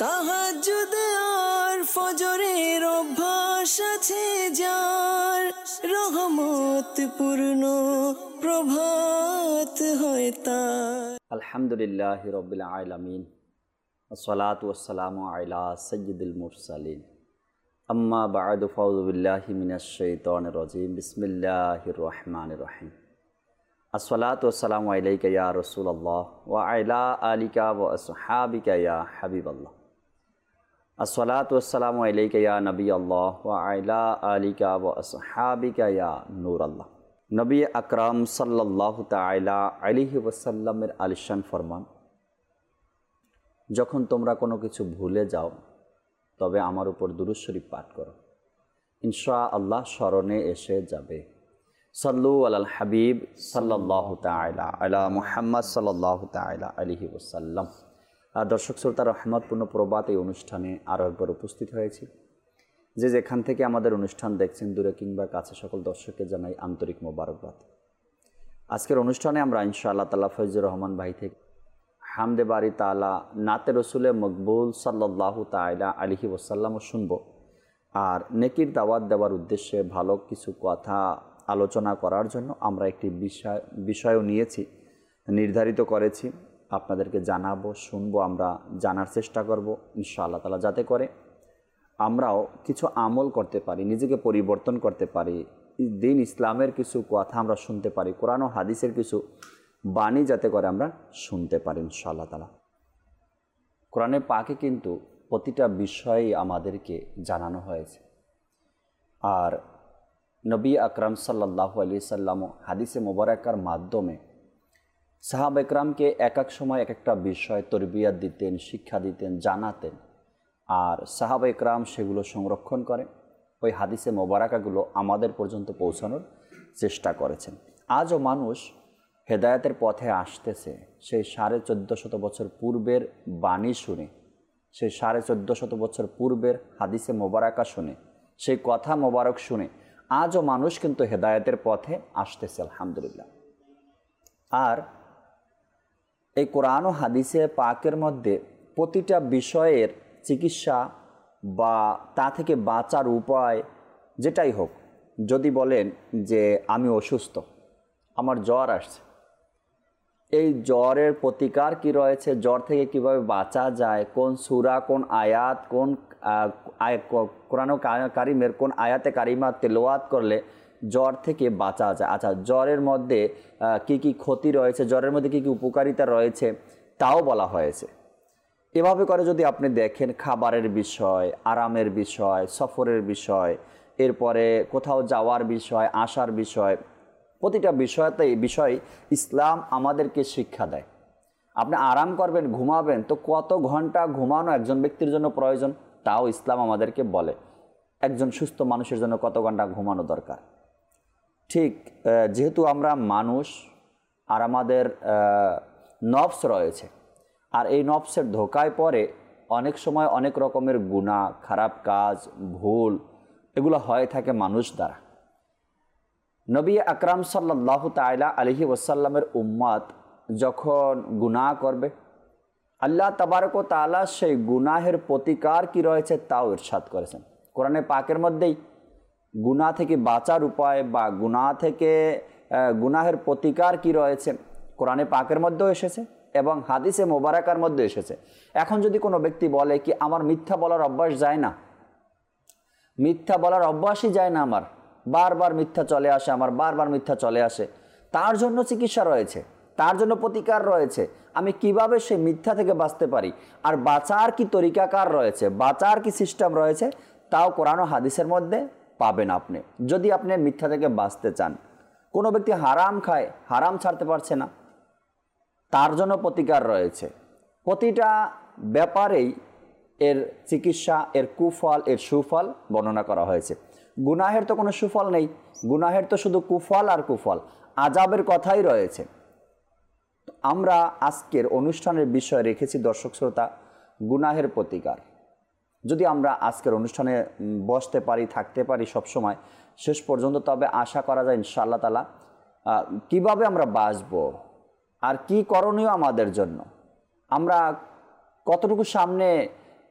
তাহাজ্জুদ আর ফজরের অভ্যাস আছে যার, রহমত পূর্ণ প্রভাত হয় তার। আলহামদুলিল্লাহি রাব্বিল আলামিন, আসসালাতু ওয়াসসালামু আলা সাইয়্যিদিল মুরসালিন, আম্মা বা'দু, ফাউযু বিল্লাহি মিনাশ শাইতানির রাজীম, বিসমিল্লাহির রহমানির রহিম। আসসালাতু ওয়াসসালামু আলাইকা ইয়া রাসূলুল্লাহ ওয়া আলা আলিকা ওয়া আসহাবিকা ইয়া হাবিবাল্লাহ। আসসালাতু ওয়াসসালামু আলাইকা ইয়া নবিয়াল্লাহ ওয়া আলা আলিকা ওয়া আসহাবিকা ইয়া নূরাল্লাহ। নবী আকরাম সাল্লাল্লাহু তাআলা আলাইহি ওয়াসাল্লামের আলিশান ফরমান, যখন তোমরা কোনো কিছু ভুলে যাও তবে আমার উপর দুরূদ শরীফ পাঠ করো, ইনশাআল্লাহ স্মরণে এসে যাবে। সাল্লু আলাল হাবিব সাল্লাল্লাহু তাআলা আলা মুহাম্মদ সাল্লাল্লাহু তাআলা আলাইহি ওয়াসাল্লাম। দর্শক শ্রোতা, রহমতপূর্ণ প্রবাদ এই অনুষ্ঠানে আরও একবার উপস্থিত হয়েছি। যে যেখান থেকে আমাদের অনুষ্ঠান দেখছেন, দূরে কিংবা কাছে, সকল দর্শককে জানাই আন্তরিক মোবারকবাদ। আজকের অনুষ্ঠানে আমরা ইনশাআল্লাহ তাআলা ফয়জুর রহমান ভাই থেকে হামদে বারি তাআলা নাতে রসুলে মকবুল সাল্লাল্লাহু তাআলা আলাইহি ওয়াসাল্লামও শুনব। আর নেকির দাওয়াত দেওয়ার উদ্দেশ্যে ভালো কিছু কথা আলোচনা করার জন্য আমরা একটি বিষয়ও নিয়েছি, নির্ধারিত করেছি, আপনাদেরকে জানাবো, শুনবো, আমরা জানার চেষ্টা করব ইনশাআল্লাহ তাআলা, যাতে করে আমরাও কিছু আমল করতে পারি, নিজেকে পরিবর্তন করতে পারি, দিন ইসলামের কিছু কথা আমরা শুনতে পারি, কোরআন ও হাদিসের কিছু বাণী যাতে করে আমরা শুনতে পারি ইনশাআল্লাহ তাআলা। কোরআনে পাকে কিন্তু প্রতিটা বিষয়ই আমাদেরকে জানানো হয়েছে। আর নবী আকরাম সাল্লাল্লাহু আলাইহি সাল্লাম হাদিসে মোবারকার মাধ্যমে সাহাবা একরামকে এক এক সময় এক একটা বিষয় তরবিয়াত দিতেন, শিক্ষা দিতেন, জানাতেন। আর সাহাবা একরাম সেগুলো সংরক্ষণ করে ওই হাদিসে মোবারকাগুলো আমাদের পর্যন্ত পৌঁছানোর চেষ্টা করেছেন। আজও মানুষ হেদায়েতের পথে আসতেছে সেই 1450 বছর পূর্বের বাণী শুনে, সেই 1450 বছর পূর্বের হাদিসে মোবারকা শুনে, সেই কথা মোবারক শুনে আজও মানুষ কিন্তু হেদায়েতের পথে আসতেছে আলহামদুলিল্লাহ। আর এই কোরআন ও হাদিসে পাকের মধ্যে প্রতিটা বিষয়ের চিকিৎসা বা তা থেকে বাঁচার উপায় যেটাই হোক, যদি বলেন যে আমি অসুস্থ, আমার জ্বর আসছে, এই জ্বরের প্রতিকার কি রয়েছে, জ্বর থেকে কিভাবে বাঁচা যায়, কোন সূরা, কোন আয়াত, কোন কোরআন কারিমের কোন আয়াতে কারিমা তেলাওয়াত করলে জ্বর থেকে বাঁচা যায়। আচ্ছা, জ্বরের মধ্যে কি কি ক্ষতি রয়েছে, জ্বরের মধ্যে কি কি উপকারিতা রয়েছে তাও বলা হয়েছে। এভাবে করে যদি আপনি দেখেন, খাবারের বিষয়, আরামের বিষয়, সফরের বিষয়, এরপরে কোথাও যাওয়ার বিষয়, আসার বিষয়, প্রতিটা বিষয় ইসলাম আমাদেরকে শিক্ষা দেয়। আপনি আরাম করবেন, ঘুমাবেন, তো কত ঘন্টা ঘুমানো একজন ব্যক্তির জন্য প্রয়োজন তাও ইসলাম আমাদেরকে বলে। একজন সুস্থ মানুষের জন্য কত ঘন্টা ঘুমানো দরকার। ঠিক যেহেতু আমরা মানুষ আর আমাদের নফস রয়েছে, আর এই নফসের ধোকায় পড়ে অনেক সময় অনেক রকমের গুনাহ, খারাপ কাজ, ভুল এগুলো হয়ে থাকে মানুষ দ্বারা। নবী আকরাম সাল্লাল্লাহু তাআলা আলাইহি ওয়াসাল্লামের উম্মত যখন গুনাহ করবে, আল্লাহ তাবারক ওয়া তাআলা সেই গুনাহের প্রতিকার কি রয়েছে তাও ইরশাদ করেছেন কোরআনে পাকের মধ্যেই। গুনাহ থেকে বাঁচার উপায় বা গুনাহের প্রতিকার কি রয়েছে কোরআনে পাকের মধ্যেও এসেছে এবং হাদিসে মোবারকার মধ্যে এসেছে। এখন যদি কোনো ব্যক্তি বলে কি আমার মিথ্যা বলার অভ্যাস যায় না, মিথ্যা বলার অভ্যাসই যায় না, আমার বারবার মিথ্যা চলে আসে, আমার বারবার মিথ্যা চলে আসে, তার জন্য চিকিৎসা রয়েছে, তার জন্য প্রতিকার রয়েছে। আমি কিভাবে সেই মিথ্যা থেকে বাঁচতে পারি আর বাঁচার কি তরিকাকার রয়েছে, বাঁচার কি সিস্টেম রয়েছে, তাও কোরআন ও হাদিসের মধ্যে পাবেন আপনি। যদি আপনি মিথ্যা থেকে বাঁচতে চান, কোনো ব্যক্তি হারাম খায়, হারাম ছাড়তে পারছে না, তার জন্য প্রতিকার রয়েছে। প্রতিটা ব্যাপারেই এর চিকিৎসা, এর কুফল, এর সুফল বর্ণনা করা হয়েছে। গুনাহের তো কোনো সুফল নেই, গুনাহের তো শুধু কুফল আর কুফল, আযাবের কথাই রয়েছে। আমরা আজকের অনুষ্ঠানের বিষয় রেখেছি দর্শক শ্রোতা, গুনাহের প্রতিকার। যদি আমরা আজকের অনুষ্ঠানে বসতে পারি, থাকতে পারি সবসময় শেষ পর্যন্ত, তবে আশা করা যায় ইনশাআল্লাহ তাআলা কিভাবে আমরা বাঁচব আর কি করণীয় আমাদের জন্য, আমরা কতটুকু সামনে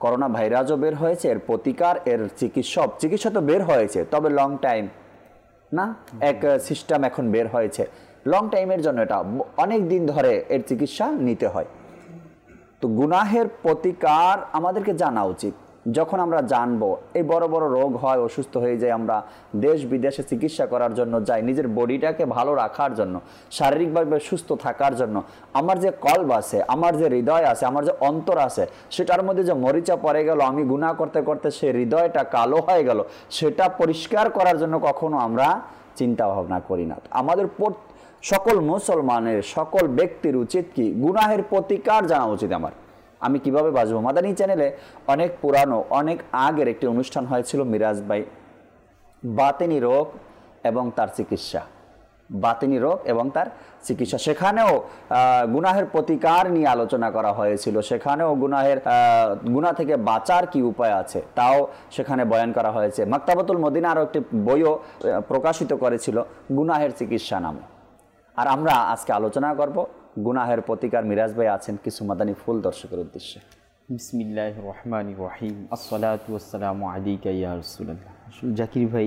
করোনা ভাইরাসও বের হয়েছে, এর প্রতিকার, এর চিকিৎসা তো বের হয়েছে, তবে লং টাইম না, এক সিস্টেম এখন বের হয়েছে লং টাইমের জন্য, এটা অনেক দিন ধরে এর চিকিৎসা নিতে হয়। তো গুনাহের প্রতিকার আমাদেরকে জানা উচিত। যখন আমরা জানবো এই বড় বড় রোগ হয়, অসুস্থ হয়ে যায়, আমরা দেশ বিদেশে চিকিৎসা করার জন্য যাই, নিজের বডিটাকে ভালো রাখার জন্য, শারীরিকভাবে সুস্থ থাকার জন্য। আমার যে কলব আছে, আমার যে হৃদয় আছে, আমার যে অন্তর আছে, সেটার মধ্যে যে মরিচা পড়ে গেল, আমি গুনাহ করতে করতে সে হৃদয়টা কালো হয়ে গেল, সেটা পরিষ্কার করার জন্য কখনো আমরা চিন্তা ভাবনা করি না। আমাদের সকল মুসলমানের, সকল ব্যক্তির উচিত কি গুনাহের প্রতিকার জানা উচিত। আমি কিভাবে বাঁচবো। মাদানী চ্যানেলে অনেক পুরানো, অনেক আগের একটি অনুষ্ঠান হয়েছিল মিরাজ ভাই, বাতিনি রোগ এবং তার চিকিৎসা, বাতিনি রোগ এবং তার চিকিৎসা। সেখানেও গুনাহের প্রতিকার নিয়ে আলোচনা করা হয়েছিল, সেখানেও গুনাহ থেকে বাঁচার কি উপায় আছে তাও সেখানে বয়ান করা হয়েছে। মাকতাবাতুল মদিনা আরও একটি বইও প্রকাশিত করেছিল গুনাহের চিকিৎসা নামে। আর আমরা আজকে আলোচনা করব গুনাহের প্রতিকার। মিরাজ ভাই আছেন কিছু মাদানী ফুল দর্শকের উদ্দেশ্যে। বিসমিল্লাহির রহমানির রহিম, আসসালাতু ওয়াসসালামু আলাইকা ইয়া রাসূলুল্লাহ। আসলে জাকির ভাই,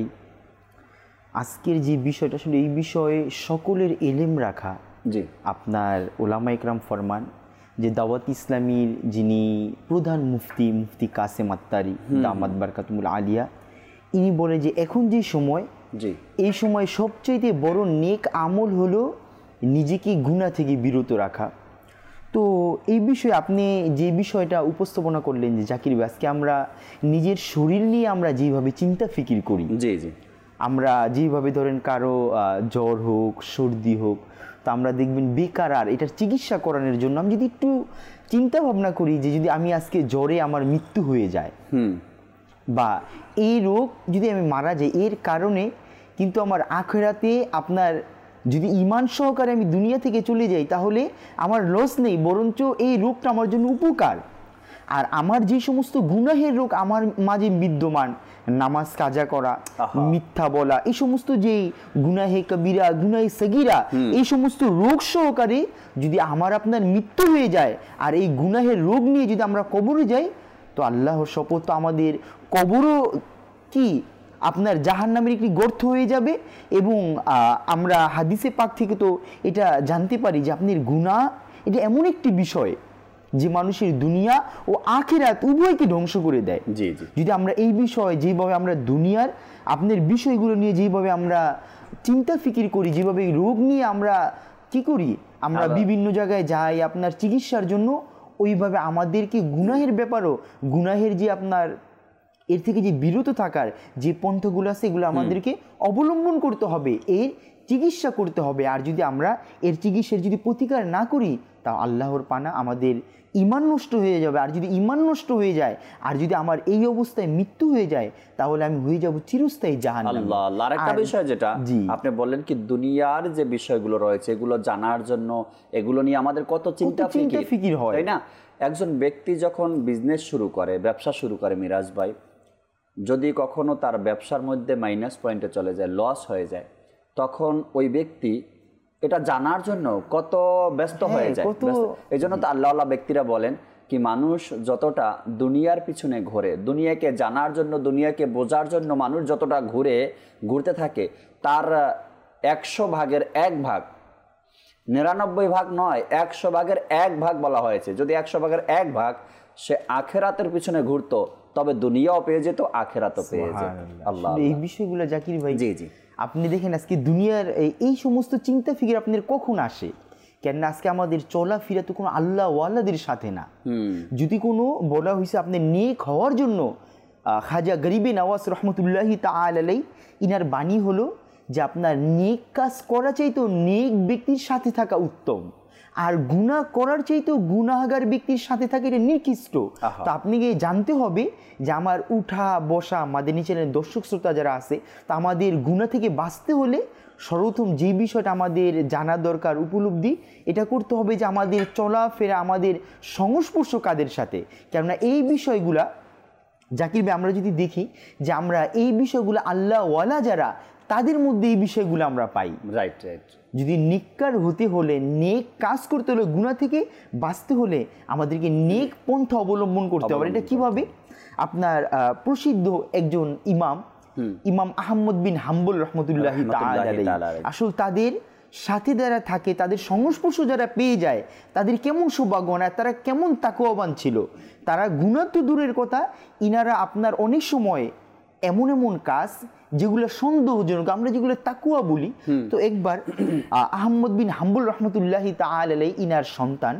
আজকের যে বিষয়টা, আসলে এই বিষয়ে সকলের ইলম রাখা। জি, আপনার ওলামা ইকরাম ফরমান যে দাওয়াত ইসলামীর যিনি প্রধান মুফতি কাসেম আত্তারি দামাত বারকাতুল আলিয়া, ইনি বলে যে এখন যে সময়, জি, এই সময় সবচাইতে বড় নেক আমল হলো নিজেকে গুনাহ থেকে বিরত রাখা। তো এই বিষয়ে আপনি যে বিষয়টা উপস্থাপনা করলেন যে জাকির ভাই, আজকে আমরা নিজের শরীর নিয়ে আমরা যেভাবে চিন্তা ফিকির করি, জি জি, আমরা যেভাবে ধরেন কারো জ্বর হোক, সর্দি হোক, তা আমরা দেখবেন বেকার আর এটার চিকিৎসা করানোর জন্য আমি যদি একটু চিন্তা ভাবনা করি যে যদি আমি আজকে জ্বরে আমার মৃত্যু হয়ে যায়, বা এই রোগ যদি আমি মারা যাই, এর কারণে কিন্তু আমার আখিরাতে আপনার যদি ঈমান সহকারে আমি দুনিয়া থেকে চলে যাই, তাহলে আমার লস নেই, বরঞ্চ এই রোগটা আমার জন্য উপকার। আর আমার যে সমস্ত গুনাহের রোগ আমার মাঝে বিদ্যমান, নামাজ কাজা করা, মিথ্যা বলা, এই সমস্ত যে গুনাহে কবিরা, গুনাহে সগীরা, এই সমস্ত রোগ সহকারে যদি আমার আপনার মৃত্যু হয়ে যায়, আর এই গুনাহের রোগ নিয়ে যদি আমরা কবরে যাই, তো আল্লাহর শপথ, তো আমাদের কবরও কি আপনার জাহান্নামের একটি গর্ত হয়ে যাবে। এবং আমরা হাদিসে পাক থেকে তো এটা জানতে পারি যে আপনার গুনাহ এটা এমন একটি বিষয় যে মানুষের দুনিয়া ও আখিরাত উভয়কে ধ্বংস করে দেয়। জি জি, যদি আমরা এই বিষয় যেভাবে আমরা দুনিয়ার আপনার বিষয়গুলো নিয়ে যেভাবে আমরা চিন্তা ফিকির করি, যেভাবে রোগ নিয়ে আমরা কি করি, আমরা বিভিন্ন জায়গায় যাই আপনার চিকিৎসার জন্য, ওইভাবে আমাদেরকে গুনাহের ব্যাপারও, গুনাহের যে আপনার এর থেকে যে বিরত থাকার যে পন্থাগুলো আছে, এগুলো আমাদেরকে অবলম্বন করতে হবে, এর চিকিৎসা করতে হবে। আর যদি আমরা এর চিকিৎসার যদি প্রতিকার না করি, তা আল্লাহর পানা আমাদের ঈমান নষ্ট হয়ে যাবে। আর যদি ঈমান নষ্ট হয়ে যায়, আর যদি আমার এই অবস্থায় মৃত্যু হয়ে যায়, তাহলে আমি হয়ে যাব চিরস্থায়ী জাহান্নামী। আল্লাহ আল্লাহ। আরেকটা বিষয় যেটা আপনি বললেন কি দুনিয়ার যে বিষয়গুলো রয়েছে, এগুলো জানার জন্য, এগুলো নিয়ে আমাদের কত চিন্তা ফিকির হয়, তাই না? একজন ব্যক্তি যখন বিজনেস শুরু করে, ব্যবসা শুরু করে মিরাজ ভাই, যদি কখনো তার ব্যবসার মধ্যে মাইনাস পয়েন্টে চলে যায়, লস হয়ে যায়, তখন ওই ব্যক্তি এটা জানার জন্য কত ব্যস্ত হয়ে যায়। এই জন্য তো আল্লাহ ব্যক্তিরা বলেন কি মানুষ যতটা দুনিয়ার পিছনে ঘোরে, দুনিয়াকে জানার জন্য, দুনিয়াকে বোঝার জন্য মানুষ যতটা ঘুরতে থাকে, তার 100 ভাগের 1 ভাগ, 99 ভাগ নয়, 100 ভাগের 1 ভাগ বলা হয়েছে। যদি 100 ভাগের 1 ভাগ সে আখেরাতের পিছনে ঘুরতো, তবে দুনিয়াও পেয়ে যেত, আখেরাতও পেয়ে যেত। আল্লাহ, এই বিষয়গুলো জাকির ভাই, জি জি, আপনি দেখেন আজকে দুনিয়ার এই সমস্ত চিন্তা ফিকির আপনার কখন আসে? কেন আজকে আমাদের চলাফেরা তো কোনো আল্লাহ ওয়ালাদের সাথে না। যদি কোনো বলা হয়েছে আপনি নেক হওয়ার জন্য, খাজা গরিবে নওয়াজ রহমতুল্লাহি তাআলা আলাইহি, ইনার বাণী হলো যে আপনার নেক কাজ করা চাইতেও নেক ব্যক্তির সাথে থাকা উত্তম, আর গুনাহ করার চাইতেও গুনাহগার ব্যক্তির সাথে থাকে এটা নিকৃষ্ট। তো আপনাকে জানতে হবে যে আমার উঠা বসা, মাদানী চ্যানেলের দর্শক শ্রোতা যারা আছে, তা আমাদের গুনাহ থেকে বাঁচতে হলে সর্বপ্রথম যে বিষয়টা আমাদের জানা দরকার, উপলব্ধি এটা করতে হবে যে আমাদের চলাফেরা, আমাদের সংস্পর্শ কাদের সাথে। কেননা এই বিষয়গুলা জাকির ভাই আমরা যদি দেখি যে আমরা এই বিষয়গুলো আল্লাহ ওয়ালা যারা, তাদের মধ্যে এই বিষয়গুলো আমরা পাই। Right right. যদি নেককার হতে হলে, নেক কাজ করতে হলে, গুনাহ থেকে বাঁচতে হলে আমাদেরকে নেক পন্থা অবলম্বন করতে হবে। এটা কিভাবে? আপনার প্রসিদ্ধ একজন ইমাম আহমদ বিন হাম্বল রহমতুল্লাহি তাআলা আলাইহি, আসল তাদের সাথে যারা থাকে, তাদের সংস্পর্শ যারা পেয়ে যায়, তাদের কেমন সৌভাগ্যবান, তারা কেমন তাকওয়াবান ছিল। তারা গুনাহ তো দূরের কথা, ইনারা আপনার অনেক সময় এমন এমন কাজ যেগুলো সন্দেহজনক, আমরা যেগুলো তাকুয়া বলি। তো একবার আহমদ বিন হাম্বল রহমতুল্লাহি তাআলা আলাইহি ইনার সন্তান,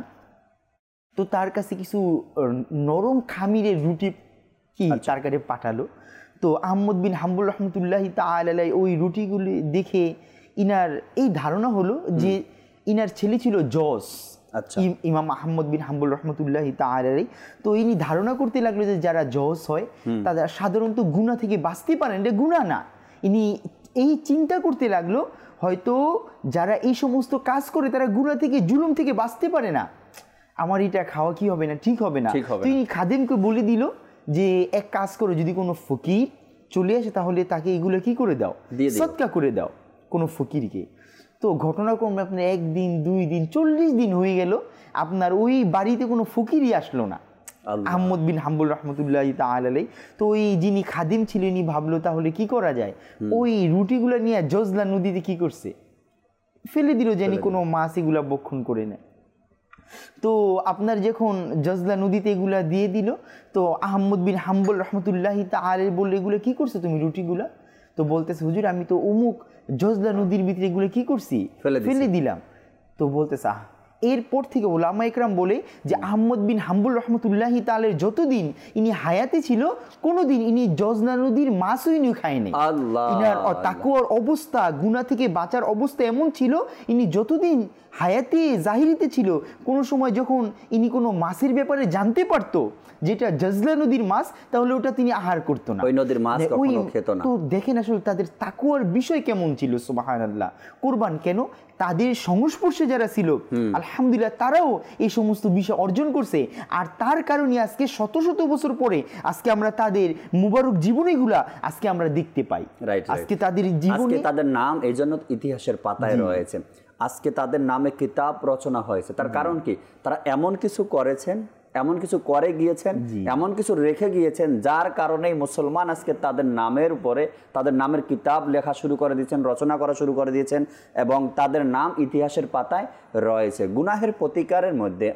তো তার কাছে কিছু নরম খামিরের রুটি তার কাছে পাঠালো। তো আহমদ বিন হাম্বল রহমতুল্লাহি তাআলা আলাইহি ওই রুটিগুলি দেখে ইনার এই ধারণা হলো যে ইনার ছেলে ছিল জস, ইমাম আহমদ বিন হাম্বল রহমতুল্লাহি তাআলা আলাইহি। তো ইনি ধারণা করতে লাগলো যে যারা জস হয় তারা সাধারণত গুনাহ থেকে বাঁচতে পারেন, এটা গুনাহ না। ইনি এই চিন্তা করতে লাগলো হয়তো যারা এই সমস্ত কাজ করে তারা গুনাহ থেকে, জুলুম থেকে বাঁচতে পারে না, আমার এটা খাওয়া কি হবে না, ঠিক হবে না। তো ইনি খাদেমকে বলে দিল যে এক কাজ করো, যদি কোনো ফকির চলে আসে তাহলে তাকে এগুলো কি করে দাও, সদকা করে দাও কোনো ফকিরকে। তো ঘটনাক্রমে আপনার 1 দিন 2 দিন 40 দিন হয়ে গেল, আপনার ওই বাড়িতে কোনো ফকিরই আসলো না, আহমদ বিন হাম্বল রহমতুল্লাহি তাআলা আলাইহি। তো ওই যিনি খাদিম ছিলেন ভাবলো তাহলে কি করা যায়, ওই রুটিগুলো নিয়ে জজলা নদীতে কি করছে, ফেলে দিল, যেন কোনো মাছ এগুলা বক্ষণ করে নেয়। তো আপনার যখন জজলা নদীতে এগুলা দিয়ে দিল, তো আহমদ বিন হাম্বল রহমতুল্লাহি তাআলা আলাইহি বলল, এগুলো কি করছো তুমি রুটিগুলা? তো বলতেছে, হুজুর আমি তো অমুক জজলা নদীর ভিতরে এগুলো কি করছি, ফেলে দিলাম। তো বলতেছে, এরপর থেকে ওলামা ইকরাম বলে যে আহমদ বিন হাম্বল রহমতুল্লাহি তাআলা যতদিন ইনি হায়াতে ছিল কোনোদিন ইনি জজলা নদীর মাছও ইনি খায়নি। ইনার তাকওয়ার অবস্থা, গুনাহ থেকে বাঁচার অবস্থা এমন ছিল, ইনি যতদিন হায়াতে জাহিরিতে ছিল, কোনো সময় যখন ইনি কোনো মাছের ব্যাপারে জানতে পারতো যেটা জজলা নদীর মাছ, তাহলে ওটা তিনি আহার করতো না, ওই নদীর মাছ কখনো খেত না। তো দেখেন আসলে তাদের তাকওয়ার বিষয় কেমন ছিল, সুবহানাল্লাহ। কুরবান কেন, তাদের সংস্পর্শে যারা ছিল আলহামদুলিল্লাহ তারাও এই সমস্ত বিষয় অর্জন করছে, আর তার কারণে আজকে শত শত বছর পরে আজকে আমরা তাদের মুবারক জীবনীগুলা আজকে আমরা দেখতে পাই। আজকে তাদের জীবনে, তাদের নাম এই জন্য ইতিহাসের পাতায় রয়েছে, আজকে তাদের নামে কিতাব রচনা হয়েছে। তার কারণ কি, তারা এমন কিছু করেছেন, এমন কিছু করে গিয়েছেন, এমন কিছু রেখে গিয়েছেন, যার কারণে মুসলমান আজকে তাদের নামের উপরে, তাদের নামের কিতাব লেখা শুরু করে দিয়েছেন, রচনা করা শুরু করে দিয়েছেন, এবং তাদের নাম ইতিহাসের পাতায় রয়েছে। গুনাহের প্রতিকারের মধ্যে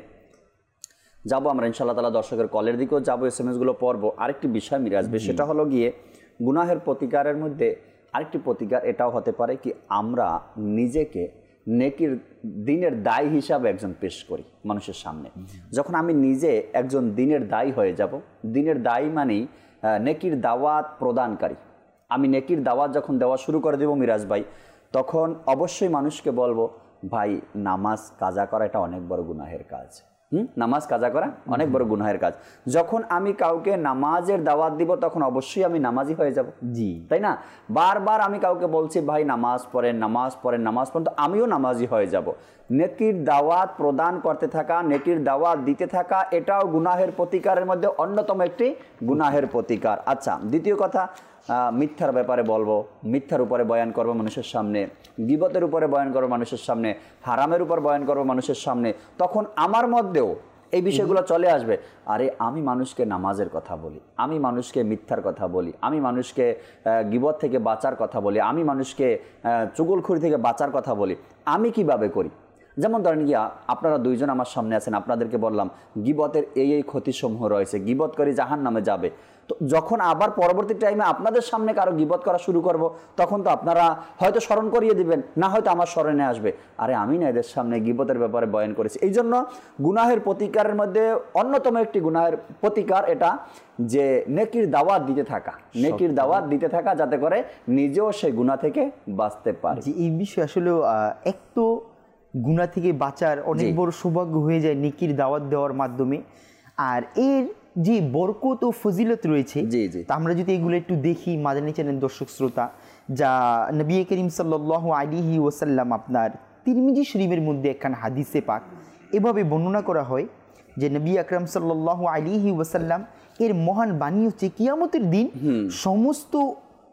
যাব আমরা ইনশাআল্লাহ তাআলা, দর্শকের কলের দিকেও যাবো, SMS গুলো পড়বো। আরেকটি বিষয় মিরাজ ভাই, সেটা হলো গিয়ে গুনাহের প্রতিকারের মধ্যে আরেকটি প্রতিকার এটাও হতে পারে কি, আমরা নিজেকে নেকির দিনের দায়ী হিসাবে একজন পেশ করি মানুষের সামনে। যখন আমি নিজে একজন দিনের দায়ী হয়ে যাব, দিনের দায়ী মানেই নেকির দাওয়াত প্রদানকারী, আমি নেকির দাওয়াত যখন দেওয়া শুরু করে দেব মিরাজ ভাই, তখন অবশ্যই মানুষকে বলবো, ভাই নামাজ কাজা করা এটা অনেক বড় গুনাহের কাজ। নামাজ কাজা করা অনেক বড় গুনাহের কাজ। যখন আমি কাউকে নামাজের দাওয়াত দিব, তখন অবশ্যই আমি নামাজি হয়ে যাব, তাই না? বারবার আমি কাউকে বলছি, ভাই নামাজ পড়েন, নামাজ পড়েন, নামাজ পড়েন, তো আমিও নামাজি হয়ে যাব। নেকির দাওয়াত প্রদান করতে থাকা, নেকির দাওয়াত দিতে থাকা, এটাও গুনাহের প্রতিকারের মধ্যে অন্যতম একটি গুনাহের প্রতিকার। আচ্ছা, দ্বিতীয় কথা, মিথ্যার ব্যাপারে বলবো, মিথ্যার উপরে বয়ান করবো মানুষের সামনে, গীবতের উপরে বয়ান করবো মানুষের সামনে, হারামের উপর বয়ান করবো মানুষের সামনে, তখন আমার মধ্যেও এই বিষয়গুলো চলে আসবে। আরে আমি মানুষকে নামাজের কথা বলি, আমি মানুষকে মিথ্যার কথা বলি, আমি মানুষকে গীবত থেকে বাঁচার কথা বলি, আমি মানুষকে চুগলখুরি থেকে বাঁচার কথা বলি, আমি কিভাবে করি? যেমন ধরেন গিয়া, আপনারা দুইজন আমার সামনে আছেন, আপনাদেরকে বললাম গীবতের এই এই ক্ষতিসমূহ রয়েছে, গীবত করে জাহান্নামে যাবে। তো যখন আবার পরবর্তী টাইমে আপনাদের সামনে কারো গীবত করা শুরু করব, তখন তো আপনারা হয়তো স্মরণ করিয়ে দিবেন, না হয়তো আমার স্মরণে আসবে, আরে আমি না এদের সামনে গীবতের ব্যাপারে বয়ান করেছি। এই জন্য গুনাহের প্রতিকারের মধ্যে অন্যতম একটি গুনাহের প্রতিকার এটা, যে নেকির দাওয়াত দিতে থাকা, নেকির দাওয়াত দিতে থাকা, যাতে করে নিজেও সেই গুনাহ থেকে বাঁচতে পারে। এই বিষয় আসলে এক তো গুনাহ থেকে বাঁচার অনেক বড় সৌভাগ্য হয়ে যায় নেকির দাওয়াত দেওয়ার মাধ্যমে, আর এর যে বরকত ও ফজিলত রয়েছে, তা আমরা যদি এগুলো একটু দেখি মাদানী চ্যানেল দর্শক শ্রোতা, যা নবী করিম সাল্লাল্লাহু আলাইহি ওয়াসাল্লাম আপনার তিরমিজি শরীফের মধ্যে একখান হাদিসে পাক এভাবে বর্ণনা করা হয় যে নবী আকরাম সাল্লাল্লাহু আলাইহি ওয়াসাল্লাম এর মহান বাণী হচ্ছে, কিয়ামতের দিন সমস্ত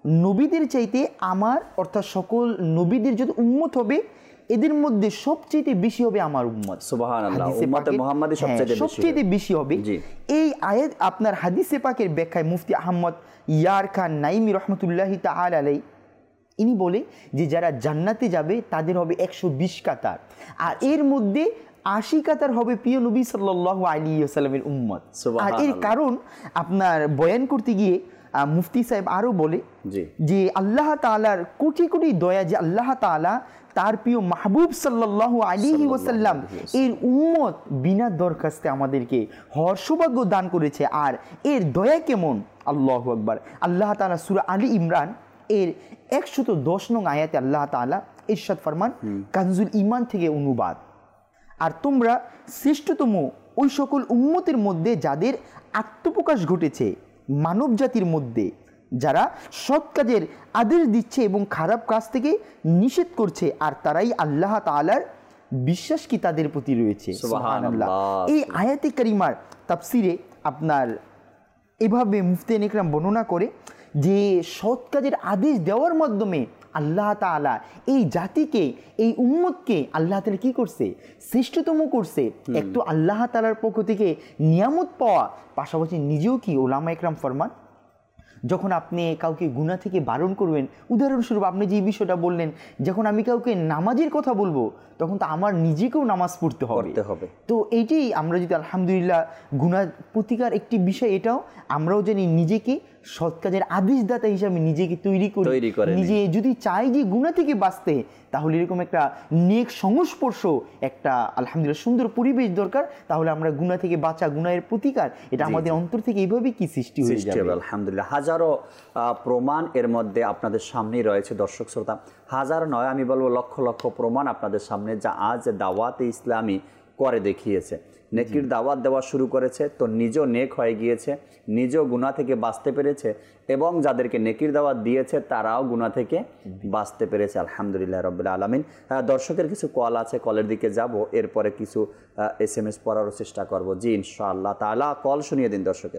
নবীদের চাইতে আমার অর্থাৎ সকল নবীদের যত উম্মত হবে এদের মধ্যে সবচেয়ে বেশি হবে আমার উম্মত। সুবহানাল্লাহ, উম্মতে মুহাম্মাদি সবচেয়ে বেশি হবে। জি। এই আয়াত আপনার হাদিসে পাকের ব্যাখ্যায় মুফতি আহমদ ইয়ার খান নাইমি রহমতুল্লাহি তাআলা আলাইহি ইনি বলে যে যারা জান্নাতে যাবে তাদের হবে 120 কাতার, আর এর মধ্যে 80 কাতার হবে প্রিয় নবী সাল্লাল্লাহু আলাইহি ওয়াসাল্লামের উম্মত। আর এর কারণ আপনার বয়ান করতে গিয়ে মুফতি সাহেব আরও বলে যে আল্লাহ তাআলার কোটি কোটি দয়া, যে আল্লাহ তাআলা তার প্রিয় মাহবুব সাল্লাল্লাহু আলাইহি ওয়াসাল্লাম এর উম্মত বিনা দরখাস্তে আমাদেরকে হওয়ার সৌভাগ্য দান করেছে। আর এর দয়া কেমন, আল্লাহু আকবার। আল্লাহ তাআলা সূরা আলী ইমরান এর 110 নং আয়াতে আল্লাহ তাআলা ইরশাদ ফরমান, কানজুল ঈমান থেকে অনুবাদ, আর তোমরা শ্রেষ্ঠতম ওই সকল উম্মতের মধ্যে যাদের আত্মপ্রকাশ ঘটেছে মানব জাতির মধ্যে, যারা সৎ কাজের আদেশ দিচ্ছে এবং খারাপ কাজ থেকে নিষেধ করছে, আর তারাই আল্লাহ তাআলার বিশ্বাস কি তাদের প্রতি রয়েছে। সুবহানাল্লাহ। এই আয়াতে কারিমার তাফসিরে আপনার এভাবে মুফতি ইকরাম বর্ণনা করে যে সৎ কাজের আদেশ দেওয়ার মাধ্যমে আল্লাহ তাআলা এই জাতিকে, এই উম্মতকে আল্লাহ তাআলা কি করছে, শ্রেষ্ঠতম করছে। একটু আল্লাহ তাআলার পক্ষ থেকে নিয়ামত পাওয়া, পাশাপাশি নিজেও কি ওলামা ইকরাম ফরমান যখন আপনি কাউকে গুনাহ থেকে বারণ করবেন, উদাহরণস্বরূপ আপনি যে বিষয়টা বললেন, যখন আমি কাউকে নামাজের কথা বলবো তখন তো আমার নিজেকেও নামাজ পড়তে হবে। তো এইটাই আমরা যদি আলহামদুলিল্লাহ গুনাহ প্রতিকার একটি বিষয়, এটাও আমরাও জানি নিজেকে সৎ কাজের আদেশদাতা হিসাবে নিজেকে তৈরি করে নিজে যদি চাই যে গুনাহ থেকে বাঁচতে, তাহলে এরকম একটা নেক সংস্পর্শ, একটা আলহামদুলিল্লাহ সুন্দর পরিবেশ দরকার। তাহলে আমরা গুনাহ থেকে বাঁচা, গুনাহের প্রতিকার, এটা আমাদের অন্তর থেকে এইভাবে কি সৃষ্টি হয়ে যাবে। আলহামদুলিল্লাহ, হাজারো প্রমাণ এর মধ্যে আপনাদের সামনেই রয়েছে দর্শক শ্রোতা। হাজার নয়, আমি বলবো লক্ষ লক্ষ প্রমাণ আপনাদের সামনে, যা আজ দাওয়াতে ইসলামী করে দেখিয়েছে। নেকির দাওয়াত দেওয়া শুরু করেছে, তো নিজেও নেক হয়ে গিয়েছে, নিজেও গুনাহ থেকে বাঁচতে পেরেছে, এবং যাদেরকে নেকির দাওয়াত দিয়েছে তারাও গুনাহ থেকে বাঁচতে পেরেছে। আলহামদুলিল্লাহ রাব্বিল আলামিন। দর্শকের কিছু কল আছে, কলের দিকে যাব, এরপরে কিছু SMS পড়ারও চেষ্টা করব। জি ইনশাআল্লাহ তাআলা, কল শুনিয়ে দিন দর্শকের।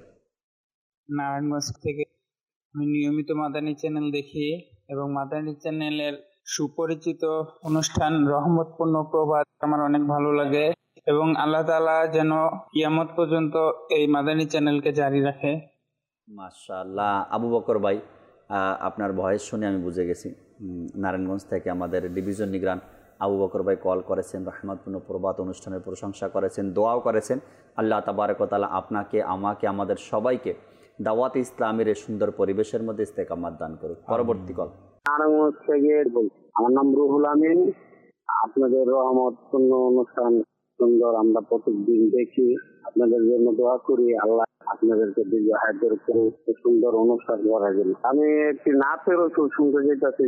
নারায়ণগঞ্জ থেকে আমি নিয়মিত মাদানী চ্যানেল দেখি, এবং মাদানী চ্যানেলের সুপরিচিত অনুষ্ঠান রহমতপূর্ণ প্রভাত আমার অনেক ভালো লাগে, এবং আল্লাহ তাআলা যেন কিয়ামত পর্যন্ত এই মাদানী চ্যানেলকে জারি রাখে। মাশাআল্লাহ, আবু বকর ভাই, আপনার ভয়েস শুনে আমি বুঝে গেছি। নারায়ণগঞ্জ থেকে আমাদের ডিভিশন নিগরান আবু বকর ভাই কল করেছেন, রহমতপূর্ণ প্রভাত অনুষ্ঠানের প্রশংসা করেছেন, দোয়াও করেছেন। আল্লাহ তাবারক ওয়া তাআলা আপনাকে, আমাকে, আমাদের সবাইকে দাওয়াত ইসলামের এই সুন্দর পরিবেশের মধ্যে ইস্তেকামাত দান করুন। পরবর্তী কল। নারায়ণগঞ্জ থেকে বলছি, আমার নাম রুহুল আমিন। আপনাদের রহমতপূর্ণ অনুষ্ঠান সুন্দর, আমরা প্রত্যেকদিন দেখি, আপনাদের জন্য দোয়া করি, আল্লাহ আপনাদেরকে দীর্ঘ হায়াতের করে সুন্দর অনুষ্ঠান করার জন্য। আমি একটি নাতে রাসূল শুনতে চাইতেছি,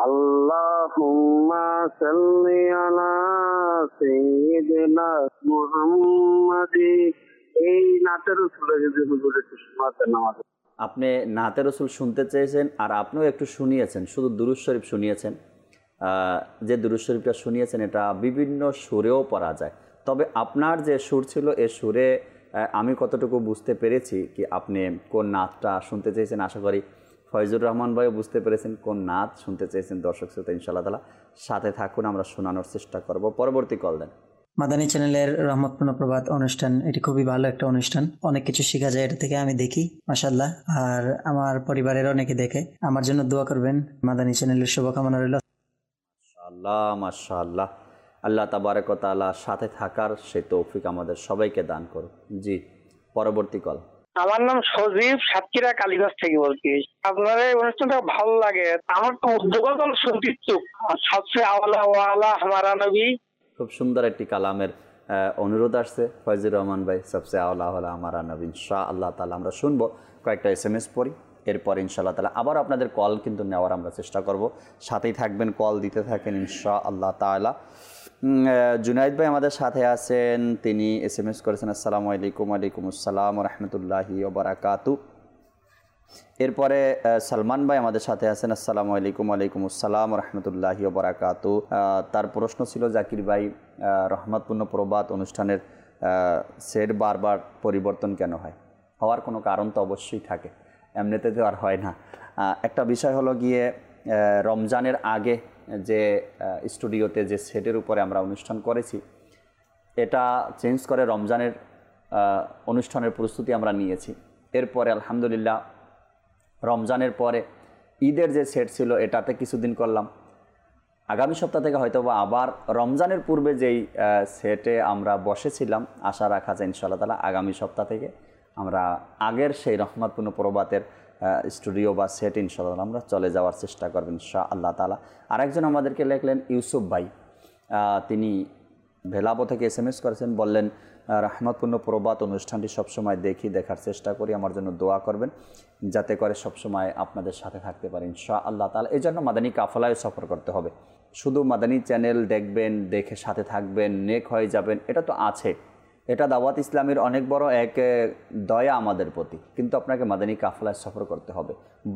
আল্লাহুম্মা সাল্লি আলা সাইয়্যিদিনা মুহাম্মাদি। এই নাতে রাসূলের যদি হুজুর একটু শোনাতেন আমাদের। আপনি নাতে রাসূল শুনতে চেয়েছেন, আর আপনিও একটু শুনিয়েছেন, শুধু দুরূদ শরীফ শুনিয়েছেন। যে দুরূদ শরীফটা শুনিয়েছেন এটা বিভিন্ন সুরেও পড়া যায়, তবে আপনার যে সুর ছিল এ সুরে আমি কতটুকু বুঝতে পেরেছি কি আপনি কোন নাতটা শুনতে চেয়েছেন। আশা করি ফয়জুর রহমান ভাইও বুঝতে পেরেছেন কোন নাত শুনতে চেয়েছেন। দর্শক শ্রোতা ইনশাআল্লাহ তাআলা সাথে থাকুন, আমরা শোনানোর চেষ্টা করব। পরবর্তী কল দেন। মাদানী চ্যানেলের রহমতপূর্ণ প্রভাত অনুষ্ঠান, এটি খুবই ভালো একটা অনুষ্ঠান, অনেক কিছু শেখা যায় এটা থেকে, আমি দেখি মাশাআল্লাহ, আর আমার পরিবারের অনেকে দেখে। আমার জন্য দোয়া করবেন, মাদানী চ্যানেলের শুভকামনা রইল। মাশাআল্লাহ মাশাআল্লাহ, আল্লাহ তাবারক ওয়া তাআলা সাথে থাকার সেই তৌফিক আমাদের সবাইকে দান করুন। জি পরবর্তী কল। আমার নাম সজীব, সাতক্ষীরা কালীগঞ্জ থেকে বলছি। আপনার এই অনুষ্ঠানটা ভালো লাগে, আমার তো যোগাযোগ শুনতে ইচ্ছুক। সবচেয়ে আওয়ালা ওয়ালা হামারা নবী। খুব সুন্দর একটি কালামের অনুরোধ আসছে ফয়জুর রহমান ভাই, সবচেয়ে আওয়ালা ওয়ালা হামারা নবী। ইনশাআল্লাহ তাআলা আমরা শুনবো, কয়েকটা SMS পড়ি, এরপর ইনশাআল্লাহ তাআলা আবার আপনাদের কল কিন্তু নেওয়ার আমরা চেষ্টা করব। সাথেই থাকবেন, কল দিতে থাকেন ইনশাআল্লাহ তাআলা। জুনাইদ ভাই আমাদের সাথে আছেন, তিনি SMS করেছেন, আসসালামু আলাইকুম। ওয়ালাইকুম আসসালাম ওয়া রাহমাতুল্লাহি ওয়া বারাকাতু। এরপরে সালমান ভাই আমাদের সাথে আছেন, আসসালামু আলাইকুম। ওয়ালাইকুম আসসালাম ওয়া রাহমাতুল্লাহি ওয়া বারাকাতু। তার প্রশ্ন ছিল, জাকির ভাই রহমতপূর্ণ প্রভাত অনুষ্ঠানের সেট বারবার পরিবর্তন কেন হয়? হওয়ার কোনো কারণ তো অবশ্যই থাকে। এমনিতে তো আর হয় না। একটা বিষয় হলো গিয়ে রমজানের আগে যে স্টুডিওতে যে সেটের উপরে আমরা অনুষ্ঠান করেছি, এটা চেঞ্জ করে রমজানের অনুষ্ঠানের প্রস্তুতি আমরা নিয়েছি। এরপরে আলহামদুলিল্লাহ রমজানের পরে ঈদের যে সেট ছিল এটাতে কিছুদিন করলাম। আগামী সপ্তাহ থেকে হয়তো বা আবার রমজানের পূর্বে যেই সেটে আমরা বসেছিলাম, আশা রাখা যায় ইনশাআল্লাহ তাআলা আগামী সপ্তাহ থেকে আমরা আগের সেই রহমতপূর্ণ প্রভাতের স্টুডিও বা সেট ইনশাআল্লাহ আমরা চলে যাওয়ার চেষ্টা করবেন ইনশাআল্লাহ তাআলা। আরেকজন আমাদেরকে লিখলেন ইউসুফ ভাই, তিনি ভেলাবো থেকে SMS করেছেন, বললেন রহমতপূর্ণ প্রভাত অনুষ্ঠানটি সবসময় দেখার চেষ্টা করি, আমার জন্য দোয়া করবেন যাতে করে সবসময় আপনাদের সাথে থাকতে পারি ইনশাআল্লাহ তাআলা। এই জন্য মাদানী কাফেলায় সফর করতে হবে। শুধু মাদানী চ্যানেল দেখবেন, দেখে সাথে থাকবেন, নেক হয়ে যাবেন, এটা তো আছে, এটা দাওয়াত ইসলামের অনেক বড় এক দয়া আমাদের প্রতি। কিন্তু আপনাকে মাদানী কাফেলায় সফর করতে হবে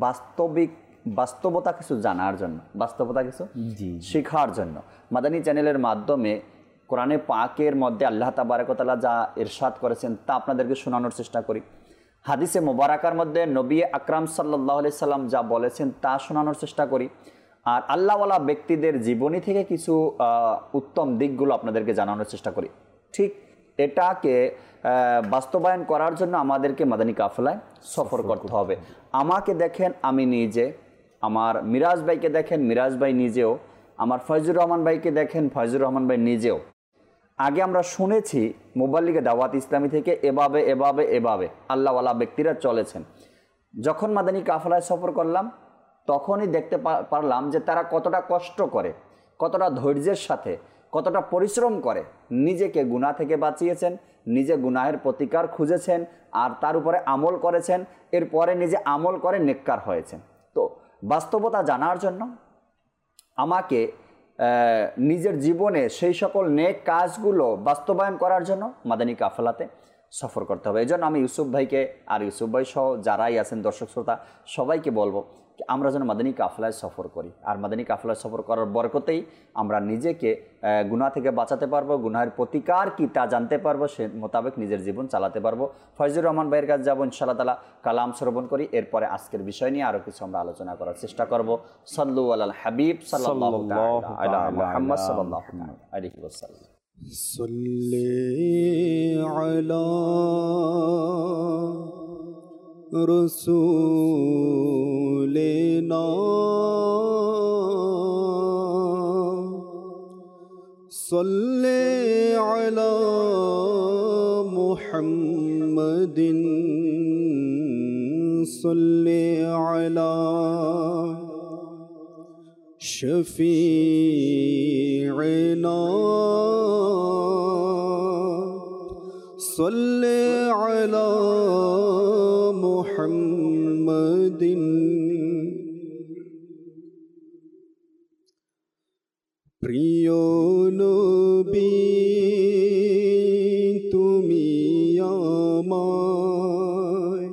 বাস্তবতা কিছু জানার জন্য, বাস্তবতা কিছু শেখার জন্য। মাদানী চ্যানেলের মাধ্যমে কোরআনে পাকের মধ্যে আল্লাহ তাবারক ওয়া তাআলা যা ইরশাদ করেছেন তা আপনাদেরকে শোনানোর চেষ্টা করি। হাদিসে মোবারকার মধ্যে নবী আকরাম সাল্লাল্লাহু আলাইহি সাল্লাম যা বলেছেন তা শোনানোর চেষ্টা করি। আর আল্লাহওয়ালা ব্যক্তিদের জীবনী থেকে কিছু উত্তম দিকগুলো আপনাদেরকে জানানোর চেষ্টা করি। ঠিক এটাকে বাস্তবায়ন করার জন্য আমাদেরকে মাদানী কাফেলায় সফর করতে হবে। আমাকে দেখেন, আমি নিজে, আমার মিরাজ ভাইকে দেখেন, মিরাজ ভাই নিজেও, আমার ফয়জুর রহমান ভাইকে দেখেন, ফয়জুর রহমান ভাই নিজেও। আগে আমরা শুনেছি মুবাল্লিগে দাওয়াত ইসলামী থেকে এভাবে এভাবে এভাবে আল্লাহওয়ালা ব্যক্তিরা চলেছেন। যখন মাদানী কাফেলায় সফর করলাম তখনই দেখতে পারলাম যে তারা কতটা কষ্ট করে, কতটা ধৈর্যের সাথে, কতটা পরিশ্রম করে নিজেকে গুনাহ থেকে বাঁচিয়েছেন, নিজে গুনাহের প্রতিকার খুঁজেছেন, আর তার উপরে আমল করেছেন, এরপরে নিজে আমল করে নেককার হয়েছেন। তো বাস্তবতা জানার জন্য আমাকে নিজের জীবনে সেই সকল নেক কাজগুলো বাস্তবায়ন করার জন্য মাদানী কাফেলাতে সফর করতে হবে। এই জন্য আমি ইউসুফ ভাইকে আর ইউসুফ ভাই সহ যারাই আছেন দর্শক শ্রোতা সবাইকে বলবো আমরা যেন মাদানী কাফেলায় সফর করি। আর মাদানী কাফেলায় সফর করার বরকতেই আমরা নিজেকে গুনাহ থেকে বাঁচাতে পারবো, গুনাহের প্রতিকার কি তা জানতে পারবো, সে মোতাবেক নিজের জীবন চালাতে পারবো। ফয়জুর রহমান ভাইয়ের কাছে যাবো ইনশাআল্লাহ তাআলা, কালাম শ্রবণ করি, এরপরে আজকের বিষয় নিয়ে আরও কিছু আমরা আলোচনা করার চেষ্টা করব। সাল্লু আলাল হাবিব সাল্লাল্লাহু আলা মুহাম্মদ সাল্লাল্লাহু আলাইহি ওয়াসাল্লাম। সাল্লি আলা রসুলিনা সাল্লি আলা মুহাম্মাদিন সাল্লি আলা শফিঈনা সাল্লি আলা মুহাম্মাদিন। প্রিয় নবী তুমি আমায়,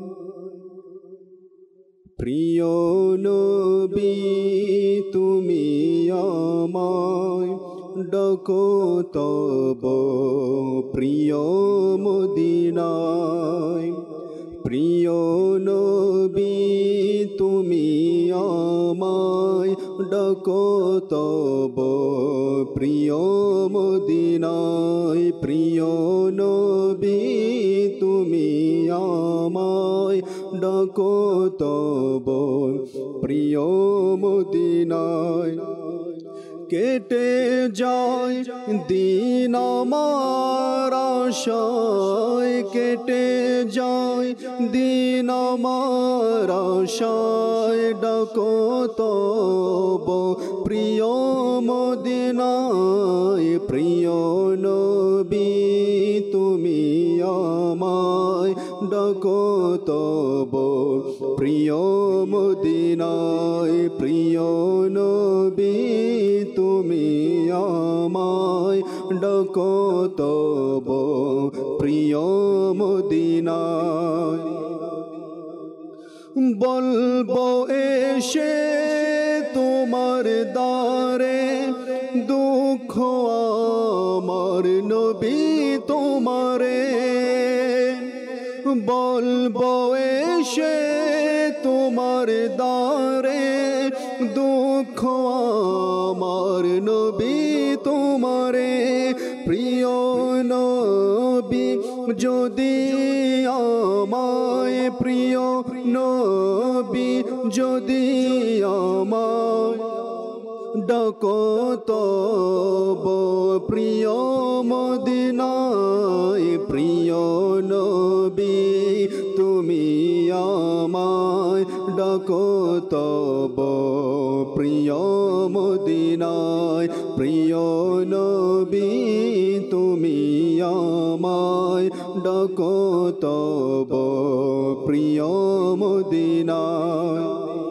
প্রিয় নবী তুমি আমায় ডাকো তব প্রিয় মদিনায়। প্রিয় নবী তুমি আমায় ডাকো তব প্রিয় মদিনায়। প্রিয় নবী তুমি আমায় ডাকো তব প্রিয় মদিনায়। কেটে যায় দিন আমার আশায়, কেটে যায় দিন আমার আশায় ডাকো তব প্রিয় মদিনায়। প্রিয় নবী তুমি আমায় ডাকো তব প্রিয় মদিনায়। প্রিয় নবী তুমি আমায় ডাকো তব প্রিয় মদিনায়। বলবো এসে তোমার দ্বারে দুঃখ আমার নবী তোমারে। বলবো এসে নবী তোমারে প্রিয় নবী যদি আমায় প্রিয় নবী যদি আমায় ডাকো তব প্রিয় মদিনায় প্রিয় নবী তুমি আমায় ডাকো তব প্রিয় মদিনায় প্রিয় নবী তুমি আমায় ডাকো তব প্রিয় মদিনায়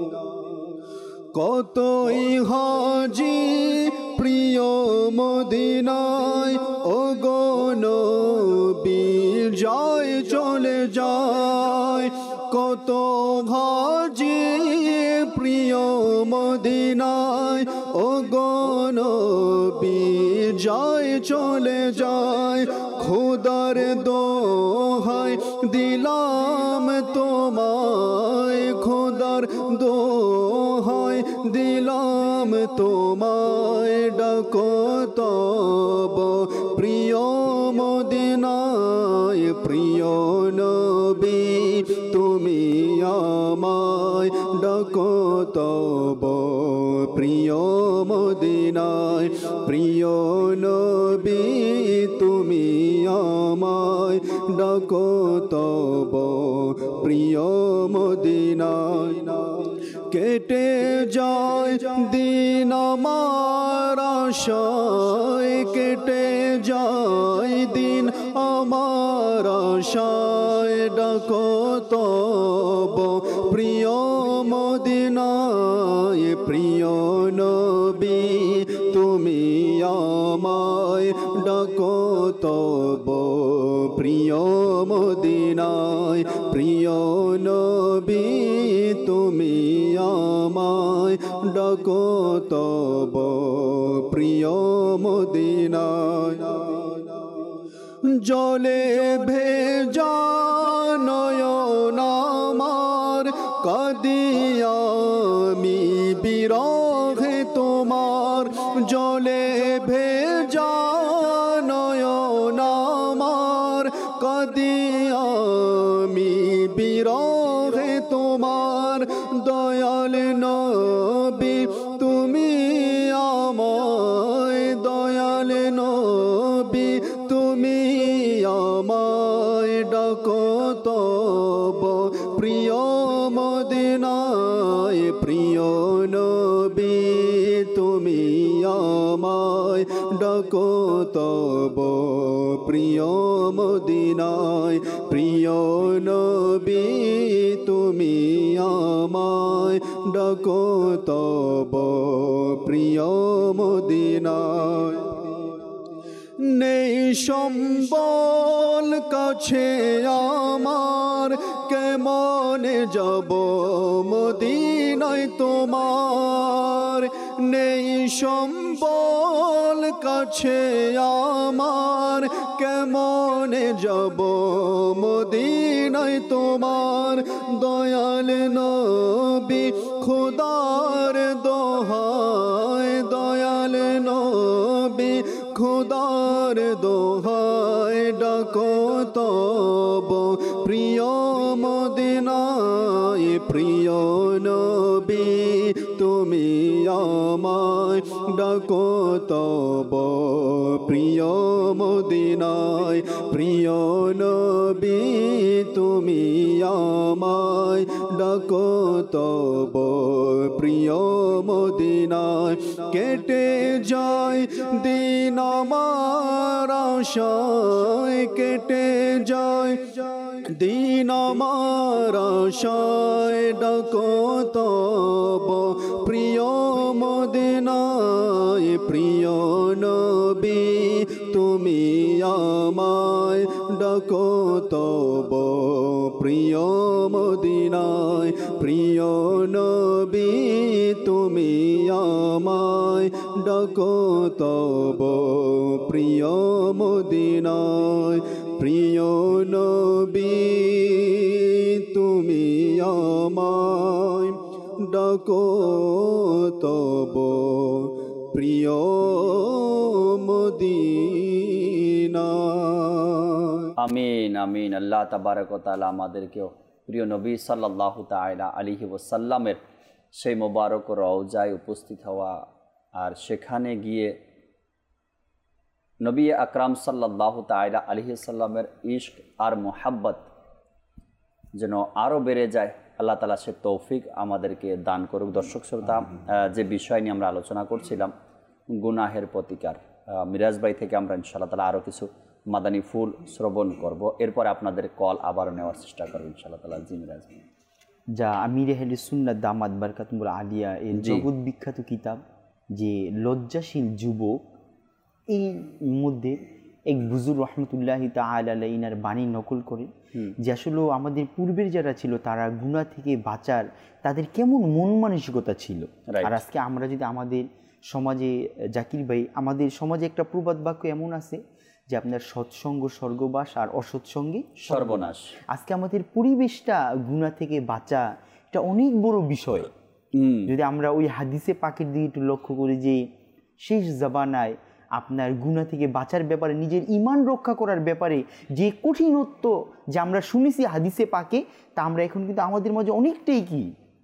কতই হাজি প্রিয় মদিনায় ও গো নবী যায় চলে যায় কত হাজি প্রিয় মদিনায় ও গো নবী যায় চলে যায় খোদার দোহাই দিলাম তোমায় খোদার দোহাই দিলাম তোমায় ডাকো তব প্রিয় মদিনায় প্রিয় নবী তুমি আমায় ডাকো তব প্রিয় মদিনায় প্রিয় নবী তুমি আমায় ডাকো তব প্রিয় মদিনায় কেটে যায় দিন আমার আশায় কেটে যায় দিন আমার আশায় ডাকো তব প্রিয় মদিনায় প্রিয় নবী তুমি আমায় ডাকো তব প্রিয় মদিনায় প্রিয় নবী তুমি আমায় ডাকো তব প্রিয় মদিনায় জলে ভেজা নয়ন আমার কাঁদি আমি বিরহে তোমার জলে ভেজা নয়ন আমার কাঁদি আমি বিরহে তোমার দয়াল নবী তুমি আমায় দয়াল নবী তুমি আমায় ডাকো তব প্রিয় মদিনায় প্রিয় নবী তুমি আমায় ডাকো তব প্রিয় মদিনায় প্রিয় নবী তুমি আমায় ডাকো তব প্রিয় মদিনায় নেই সম্বল কাছে আমার কেমনে যাব মদিনায় তোমার নেই সম্বল কাছে আমার কেমনে যাব মদিনায় তোমার দয়াল নবী খোদার দোহায় দয়াল নবী খোদার দোহায় ডাকো তব প্রিয় মদিনায় প্রিয় নবী তুমি আমায় ডাকো তব প্রিয় মদিনায় প্রিয় নবী তুমি আমায় ডাকো তব প্রিয় মদিনায় কেটে যায় দিন আমার আশায় কেটে যায় দিন আমার আশায় ডাকো তব প্রিয় মদিনায় প্রিয় নবী তুমি আমায় ডাকো তব প্রিয় মদিনায় প্রিয় নবী তুমি আমায় ডাকো তব প্রিয় মদিনায় প্রিয় নবী তুমি আমায় ডাকো তব প্রিয় মদিনা। আমিন আমিন। আল্লাহ তাবারক ওয়া তাআলা আমাদেরকেও প্রিয় নবী সাল্লাল্লাহু তাআলা আলাইহি ওয়াসাল্লামের সেই মোবারক রওজায় উপস্থিত হওয়া আর সেখানে গিয়ে নবী আকরাম সাল্লাল্লাহু তাআলা আলাইহি সাল্লামের ইশক আর মোহাব্বত যেন আরও বেড়ে যায়, আল্লাহ তাআলা সে তৌফিক আমাদেরকে দান করুক। দর্শক শ্রোতা, যে বিষয় নিয়ে আমরা আলোচনা করছিলাম গুনাহের প্রতিকার, মিরাজ ভাই থেকে আমরা ইনশাআল্লাহ তাআলা আরও কিছু মাদানী ফুল শ্রবণ করব, এরপর আপনাদের কল আবারও নেওয়ার চেষ্টা করব ইনশাআল্লাহ তাআলা। জি মিরাজ ভাই। যা আমির আহলে সুন্নাত দামাত বারকাতুল আলিয়া এর জগৎ বিখ্যাত কিতাব যে লজ্জাশীল যুবক, এই মধ্যে এক বুজুর রহমতুল্লাহ তাআলা আলাইহির বাণী নকল করে যে আসলে আমাদের পূর্বের যারা ছিল তারা গুনাহ থেকে বাঁচার তাদের কেমন মন মানসিকতা ছিল। আর আজকে আমরা যদি আমাদের সমাজে, জাকির ভাই, আমাদের সমাজে একটা প্রবাদ বাক্য এমন আছে যে আপনার সৎসঙ্গ স্বর্গবাস আর অসৎসঙ্গে সর্বনাশ। আজকে আমাদের পরিবেশটা গুনাহ থেকে বাঁচা এটা অনেক বড় বিষয়। যদি আমরা ওই হাদিসে পাকের দিকে একটু লক্ষ্য করি যে শেষ জামানায় আপনার গুনাহ থেকে বাঁচার ব্যাপারে, নিজের ঈমান রক্ষা করার ব্যাপারে যে কঠিনত্ব যে আমরা শুনেছি হাদিসে পাকে, তা আমরা এখন কিন্তু আমাদের মাঝে অনেকটাই কি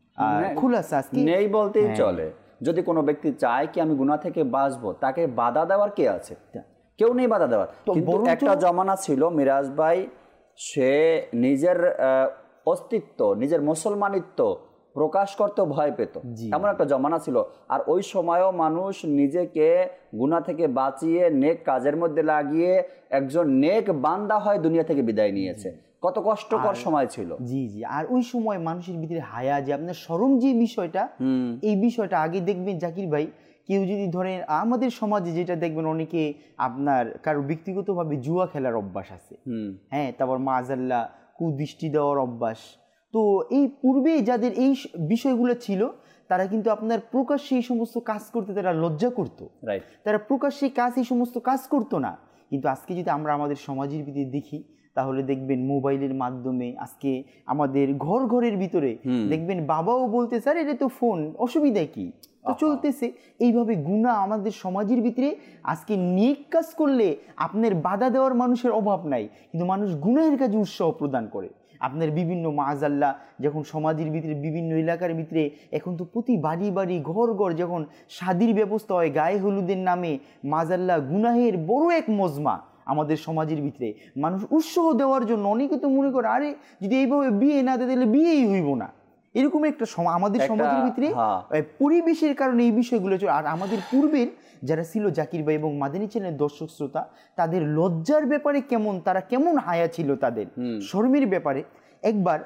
খুলাসা আজকে নেই বলতেই চলে। যদি কোনো ব্যক্তি চায় কি আমি গুনাহ থেকে বাঁচবো, তাকে বাধা দেওয়ার কে আছে? কেউ নেই বাধা দেওয়ার। কিন্তু একটা জমানা ছিল মিরাজ ভাই, সে নিজের অস্তিত্ব, নিজের মুসলমানিত্ব প্রকাশ করতে ভয় পেত, এমন একটা জমানা ছিল। আর ওই সময়ও মানুষ নিজেকে গুনাহ থেকে বাঁচিয়ে নেক কাজের মধ্যে লাগিয়ে একজন নেক বান্দা হয় দুনিয়া থেকে বিদায় নিয়েছে। কত কষ্টকর সময় ছিল। জি জি। আর ওই সময় মানুষের ভিতরে হায়া, যে আপনার শরম যে বিষয়টা, এই বিষয়টা আগে দেখবেন জাকির ভাই, কেউ যদি ধরেন আমাদের সমাজে যেটা দেখবেন অনেকে আপনার কারো ব্যক্তিগতভাবে জুয়া খেলার অভ্যাস আছে, হ্যাঁ, তারপর মাআযাল্লাহ কুদৃষ্টি দেওয়ার অভ্যাস। তো এই পূর্বে যাদের এই বিষয়গুলো ছিল তারা কিন্তু আপনার প্রকাশ্যে এই সমস্ত কাজ করতে তারা লজ্জা করত, তারা প্রকাশ্যে এই সমস্ত কাজ করতো না। কিন্তু আজকে যদি আমরা আমাদের সমাজের ভিতরে দেখি তাহলে দেখবেন মোবাইলের মাধ্যমে আজকে আমাদের ঘরের ভিতরে দেখবেন বাবাও বলতে স্যার এটা তো ফোন, অসুবিধা কি, তো চলতেছে। এইভাবে গুনাহ আমাদের সমাজের ভিতরে আজকে নেক কাজ করলে আপনার বাধা দেওয়ার মানুষের অভাব নাই, কিন্তু মানুষ গুনাহের কাজে উৎসাহ প্রদান করে। আপনার বিভিন্ন মাআযাল্লাহ যখন সমাজের ভিতরে বিভিন্ন এলাকার ভিতরে এখন তো প্রতি বাড়ি বাড়ি ঘর যখন শাদির ব্যবস্থা হয়, গায়ে হলুদের নামে মাআযাল্লাহ গুনাহের বড় এক মজমা আমাদের সমাজের ভিতরে মানুষ উৎসাহ দেওয়ার জন্য অনেকে তো মনে করে আরে যদি এইভাবে বিয়ে না দেয় তাহলে বিয়েই হইব না, এরকম একটা আমাদের সমাজের ভিতরে পরিবেশের কারণে এই বিষয়গুলো চলে। আর আমাদের পূর্বের যারা ছিল জাকির ভাই এবং মাদানী চ্যানেলের দর্শক শ্রোতা, তাদের লজ্জার ব্যাপারে কেমন, তারা কেমন হায়া ছিল তাদের শরমের ব্যাপারে। একবার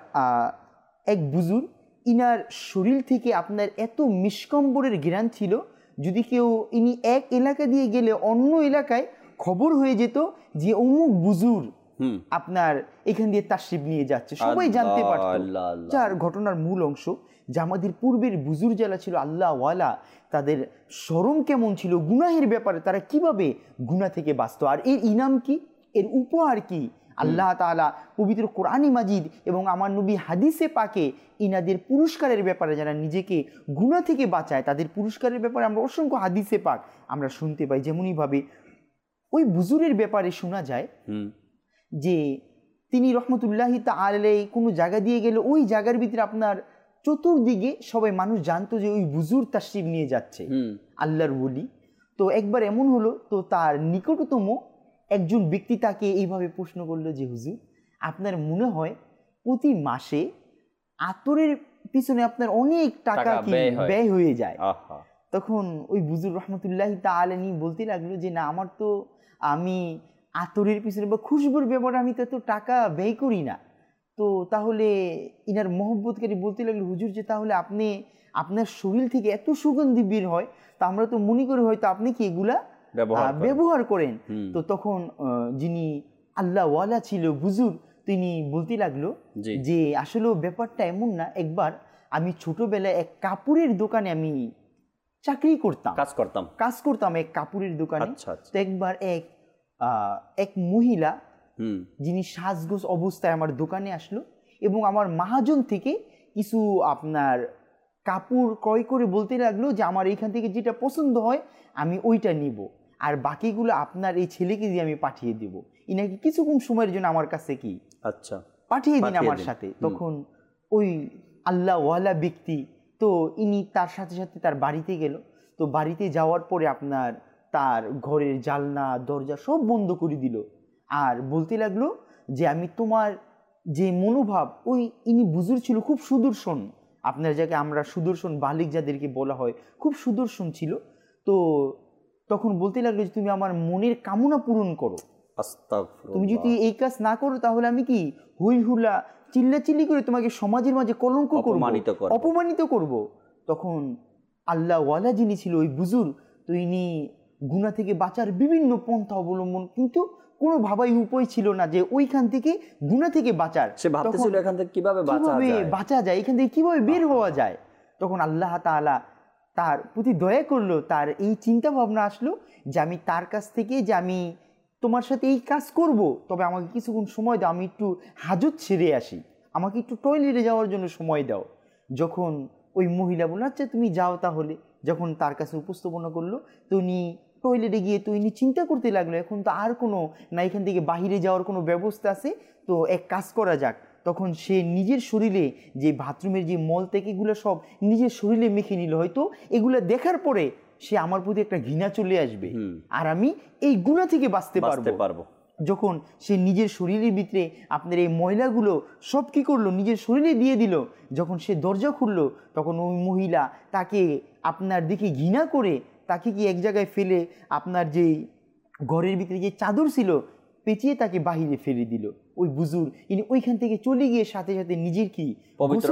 এক বুজুর, ইনার শরীর থেকে আপনার এত মিষ্কম্বরের ঘ্রাণ ছিল, যদি কেউ ইনি এক এলাকা দিয়ে গেলে অন্য এলাকায় খবর হয়ে যেত যে অমুক বুজুর আপনার এখান দিয়ে তাশরিফ নিয়ে যাচ্ছে, সবাই জানতে পারত। যার ঘটনার মূল অংশ যে আমাদের পূর্বের বুজুর যারা ছিল আল্লাহ ওয়ালা, তাদের শরম কেমন ছিল গুনাহের ব্যাপারে, তারা কিভাবে গুনাহ থেকে বাঁচত, আর এর ইনাম কি, এর উপহার কি। আল্লাহ তাআলা পবিত্র কোরআনে মাজিদ এবং আমার নবী হাদিসে পাকে ইনাদের পুরস্কারের ব্যাপারে, যারা নিজেকে গুনাহ থেকে বাঁচায় তাদের পুরস্কারের ব্যাপারে আমরা অসংখ্য হাদিসে পাক আমরা শুনতে পাই। যেমনইভাবে ওই বুজুরের ব্যাপারে শোনা যায় যে তিনি রহমতুল্লাহ তাআলা কোনো জায়গা দিয়ে গেলে ওই জায়গার ভিতরে আপনার চতুর্দিকে সবাই মানুষ জানতো যে ওই বুজুর তাশরিফ নিয়ে যাচ্ছে, আল্লাহর ওলি। তো একবার এমন হলো, তো তার নিকটতম একজন ব্যক্তি তাকে এইভাবে প্রশ্ন করলো যে হুজুর, আপনার মনে হয় প্রতি মাসে আতরের পিছনে আপনার অনেক টাকা কি ব্যয় হয়ে যায়? তখন ওই বুজুর রহমতুল্লাহ তাআলা বলতে লাগলো যে না, আমার তো আমি আতরের পিছনে বা খুশবুর ব্যাপারে আমি তো এত টাকা ব্যয় করি না। তো তাহলে ইনার মহব্বতকারী বলতে লাগলো হুজুর যে তাহলে আপনি আপনার শরীর থেকে এত সুগন্ধি বের হয়, তা আমরা তো মনে করি হয়তো আপনি কি এগুলা ব্যবহার করেন। তো তখন যিনি আল্লাহ ওয়ালা ছিল বুজুর, তিনি বলতে লাগলো যে আসলে ব্যাপারটা এমন না, একবার আমি ছোটবেলায় এক কাপড়ের দোকানে আমি চাকরি করতাম, কাজ করতাম এক কাপড়ের দোকানে। তো একবার এক মহিলা যিনি সাজগোজ অবস্থায় আমার দোকানে আসলো এবং আমার মহাজন থেকে কিছু আপনার কাপড় ক্রয় করে বলতে লাগলো যে আমার এইখান থেকে যেটা পছন্দ হয় আমি ওইটা নিব, আর বাকিগুলো আপনার এই ছেলেকে দিয়ে আমি পাঠিয়ে দেব, ইনাকে কিছুক্ষণ সময়ের জন্য আমার কাছে কি আচ্ছা পাঠিয়ে দিন আমার সাথে। তখন ওই আল্লাহওয়ালা ব্যক্তি তো ইনি তার সাথে সাথে তার বাড়িতে গেল। তো বাড়িতে যাওয়ার পরে আপনার তার ঘরের জানলা দরজা সব বন্ধ করে দিল, আর বলতে লাগলো যে আমি তোমার যে মনোভাব, ওই ইনি বুজুর্গ ছিল খুব সুদর্শন, আপনার যাকে আমরা সুদর্শন বালিক যাদেরকে বলা হয়, খুব সুদর্শন ছিল। তো তখন বলতে লাগলো যে তুমি আমার মনের কামনা পূরণ করো, তুমি যদি এই কাজ না করো তাহলে আমি কি হুই হুলা চিল্লাচিল্লি করে তোমাকে সমাজের মাঝে কলঙ্ক করব, অপমানিত করব। তখন আল্লাহওয়ালা যিনি ছিল ওই বুজুর্গ, তো ইনি গুনাহ থেকে বাঁচার বিভিন্ন পন্থা অবলম্বন, কিন্তু কোনো ভাবাই উপায় ছিল না যে ওইখান থেকে গুনাহ থেকে বাঁচার, সে ভাবতেছিল এখান থেকে কিভাবে বাঁচা যায়, এখান থেকে কিভাবে বের হওয়া যায়। তখন আল্লাহ তাআলা তার প্রতি দয়া করলো, তার এই চিন্তা ভাবনা আসলো যে আমি তার কাছ থেকে যে আমি তোমার সাথে এই কাজ করব, তবে আমাকে কিছুক্ষণ সময় দাও, আমি একটু হাজত সেরে আসি, আমাকে একটু টয়লেটে যাওয়ার জন্য সময় দাও। যখন ওই মহিলা বলল আচ্ছা তুমি যাও তাহলে, যখন তার কাছে উপস্থাপনা করলো, তো উনি টয়লেটে গিয়ে তো ইনি চিন্তা করতে লাগলো এখন তো আর কোনো না এখান থেকে বাহিরে যাওয়ার কোনো ব্যবস্থা আছে, তো এক কাজ করা যাক। তখন সে নিজের শরীরে যে বাথরুমের যে মল থেকে এগুলো সব নিজের শরীরে মেখে নিল, হয়তো এগুলো দেখার পরে সে আমার প্রতি একটা ঘৃণা চলে আসবে আর আমি এই গুনাহ থেকে বাঁচতে পারবো। যখন সে নিজের শরীরের ভিতরে আপনার এই ময়লাগুলো সব কি করলো নিজের শরীরে দিয়ে দিল, যখন সে দরজা খুললো তখন ওই মহিলা তাকে আপনার দিকে ঘৃণা করে তাকে কি এক জায়গায় ফেলে আপনার যে ঘরের ভিতরে যে চাদর ছিল পেঁচিয়ে তাকে বাহিরে ফেলে দিল। ওই বুজুর্গ ইনি ওইখান থেকে চলে গিয়ে সাথে সাথে নিজের কি পবিত্র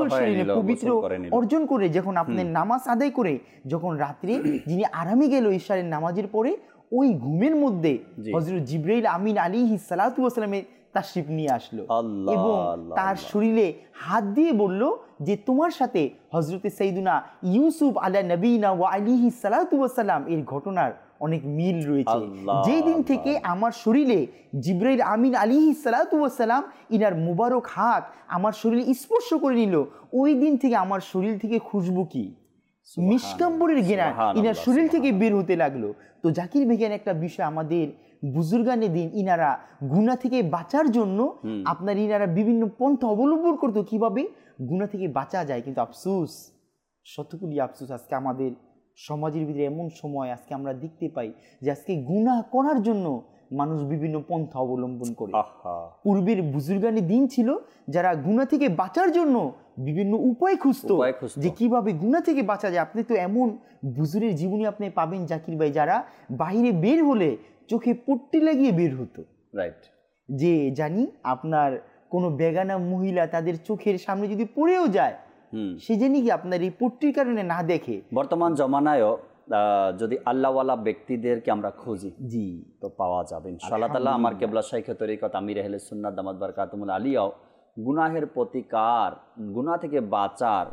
অর্জন করে যখন আপনার নামাজ আদায় করে যখন রাত্রে যিনি আরামে গেল ইশারের নামাজের পরে, ওই ঘুমের মধ্যে হযরত জিবরাইল আমিন আলাইহিস সালাতু ওয়াস সালামের তাশরিফ নিয়ে আসলো এবং তার শরীরে হাত দিয়ে বলল যে তোমার সাথে হযরতে সাইয়্যিদুনা ইউসুফ আলা নবীনা ওয়া আলাইহিস সালাতু ওয়াস সালাম এর ঘটনার অনেক মিল রয়েছে। যেই দিন থেকে আমার শরীরে জিবরাইল আমিন আলাইহিস সালাতু ওয়াস সালাম ইনার মুবারক হাত আমার শরীরে স্পর্শ করে নিল, ওই দিন থেকে আমার শরীর থেকে খুশবু কি মিশকাম্বরের ঘ্রাণ ইনার শরীর থেকে বের হতে লাগলো। তো জাকির ভাইজান একটা বিষয় আমাদের বুজুর্গানে দিন ইনারা গুনাহ থেকে বাঁচার জন্য আপনার ইনারা বিভিন্ন পন্থা অবলম্বন করতো কিভাবে গুনাহ থেকে বাঁচা যায়, কিন্তু আফসোস শতকুলি আফসোস আজকে আমাদের সমাজের ভিতরে এমন সময় আজকে আমরা দেখতে পাই যে আজকে গুনাহ করার জন্য মানুষ বিভিন্ন পন্থা অবলম্বন করে। পূর্বের বুজুর্গানি দিন ছিল যারা গুনাহ থেকে বাঁচার জন্য বিভিন্ন উপায় খুঁজতো যে কিভাবে গুনাহ থেকে বাঁচা যায়। আপনি তো এমন বুজুর্গের জীবনী আপনি পাবেন জাকির ভাই যারা বাইরে বের হলে চোখে পট্টি লাগিয়ে বের হতো, রাইট, যে জানি আপনার কোনো বেগানা মহিলা তাদের চোখের সামনে যদি পড়েও যায় সে জানি কি আপনার এই পট্টির কারণে না দেখে। বর্তমান জমানায়ও যদি আল্লাহওয়ালা ব্যক্তিদেরকে আমরা খুঁজি তো পাওয়া যাবে ইনশাআল্লাহ তাআলা। আমার কেবলা শাইখে তরিকত আমির আহলে সুন্নাত দামাত বারকাতুহুল আলিয়াও গুনাহের প্রতিকার, গুনাহ থেকে বাঁচার